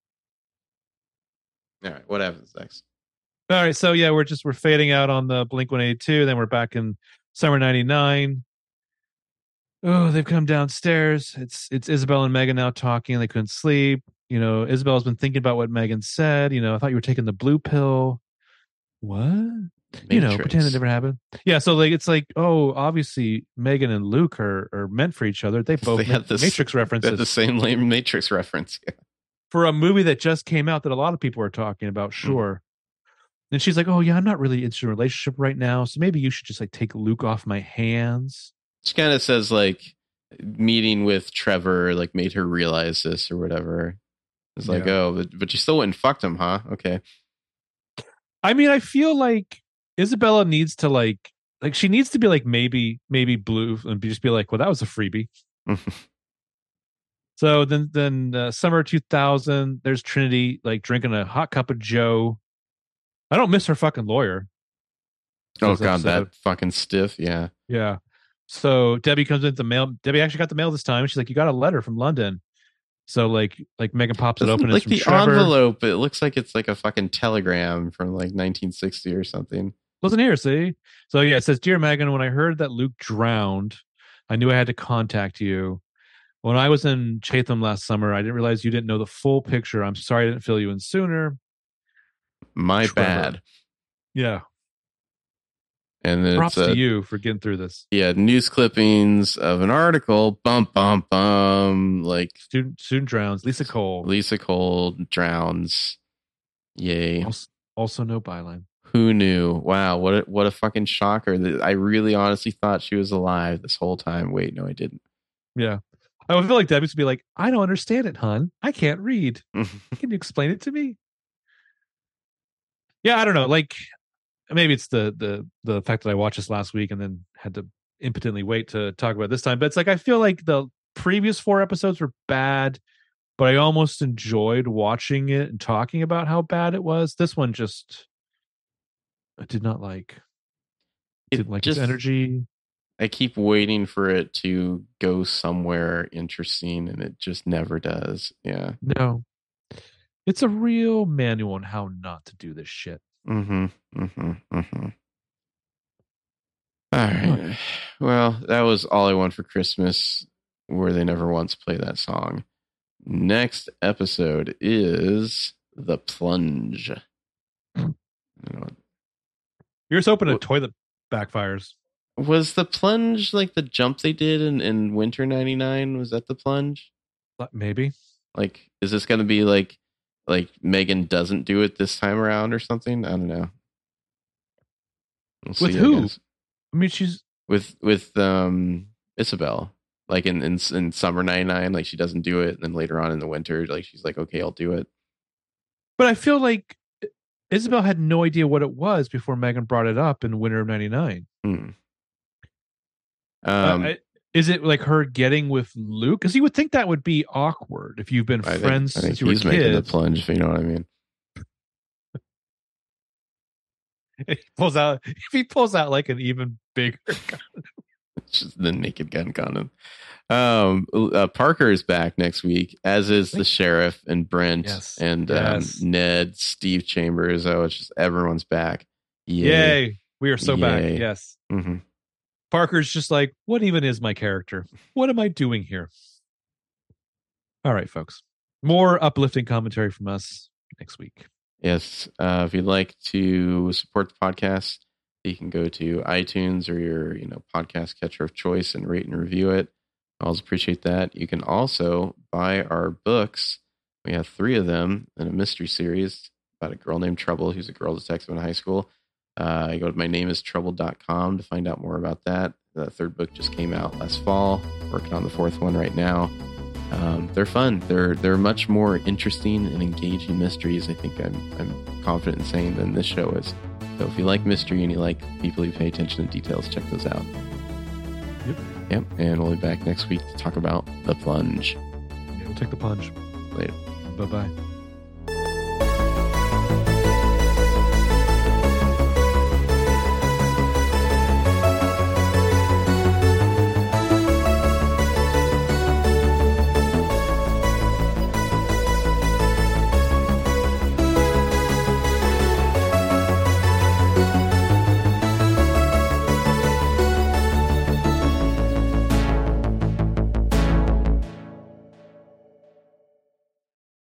right, what happens next? All right, so yeah, we're fading out on the Blink 182. Then we're back in summer '99. Oh, they've come downstairs. It's Isabel and Megan now talking. They couldn't sleep. You know, Isabel's been thinking about what Megan said. You know, I thought you were taking the blue pill. What? Matrix. You know, pretend it never happened. Yeah, so like it's like, oh, obviously Megan and Luke are meant for each other. They both had the Matrix references. They had the same lame Matrix reference. Yeah. For a movie that just came out that a lot of people are talking about, sure. And she's like, "Oh yeah, I'm not really interested in a relationship right now, so maybe you should just like take Luke off my hands." She kind of says like meeting with Trevor like made her realize this or whatever. It's like, oh, but you still went and fucked him, huh? Okay. I mean, I feel like Isabella needs to like she needs to be like maybe blue and just be like, "Well, that was a freebie." So then summer 2000, there's Trinity like drinking a hot cup of Joe. I don't miss her fucking lawyer. Oh god, that fucking stiff. Yeah. Yeah. So Debbie comes into the mail. Debbie actually got the mail this time. She's like, "You got a letter from London." So like Megan pops it open. Like it's from the Trevor. envelope, it looks like it's like a fucking telegram from like 1960 or something. Wasn't here, see? So yeah, it says, "Dear Megan, when I heard that Luke drowned, I knew I had to contact you. When I was in Chatham last summer, I didn't realize you didn't know the full picture. I'm sorry I didn't fill you in sooner. My bad." Yeah. And then props to you for getting through this. Yeah, news clippings of an article. Bum bum bum. Like student drowns. Lisa Cole drowns. Yay. Also no byline. Who knew? Wow, what a fucking shocker. I really honestly thought she was alive this whole time. Wait, no, I didn't. Yeah. I would feel like Debbie's would be like, "I don't understand it, hon. I can't read. Can you explain it to me?" Yeah, I don't know. Like maybe it's the fact that I watched this last week and then had to impotently wait to talk about it this time. But it's like I feel like the previous 4 episodes were bad, but I almost enjoyed watching it and talking about how bad it was. This one just I did not like. Didn't like its energy. I keep waiting for it to go somewhere interesting, and it just never does. Yeah. No. It's a real manual on how not to do this shit. All All right. Well, that was All I Want for Christmas, where they never once play that song. Next episode is The Plunge. You're just hoping a toilet backfires. Was The Plunge like the jump they did in Winter 99? Was that The Plunge? Maybe. Like, is this going to be like Megan doesn't do it this time around or something? I don't know. With who? I mean, she's with Isabel. Like in summer 99, like she doesn't do it, and then later on in the winter, like she's like, okay, I'll do it. But I feel like Isabel had no idea what it was before Megan brought it up in winter of 99. Is it like her getting with Luke? Because you would think that would be awkward if you've been friends since you were kids. He's making the plunge, if you know what I mean. If he pulls out like an even bigger gun. It's just the Naked Gun condom. Parker is back next week, as is the sheriff and Brent and Ned, Steve Chambers. Oh, it's just everyone's back. Yay. We are so back. Yes. Mm-hmm. Parker's just like, what even is my character? What am I doing here? All right, folks. More uplifting commentary from us next week. Yes. If you'd like to support the podcast, you can go to iTunes or your podcast catcher of choice and rate and review it. I always appreciate that. You can also buy our books. We have 3 of them in a mystery series about a girl named Trouble who's a girl detective in high school. You go to mynameistrouble.com to find out more about that. The 3rd book just came out last fall. Working on the 4th one right now. They're fun. They're much more interesting and engaging mysteries. I think I'm confident in saying than this show is. So if you like mystery and you like people who pay attention to details, check those out. Yep. And we'll be back next week to talk about The Plunge. Yeah, we'll take the plunge. Later. Bye-bye.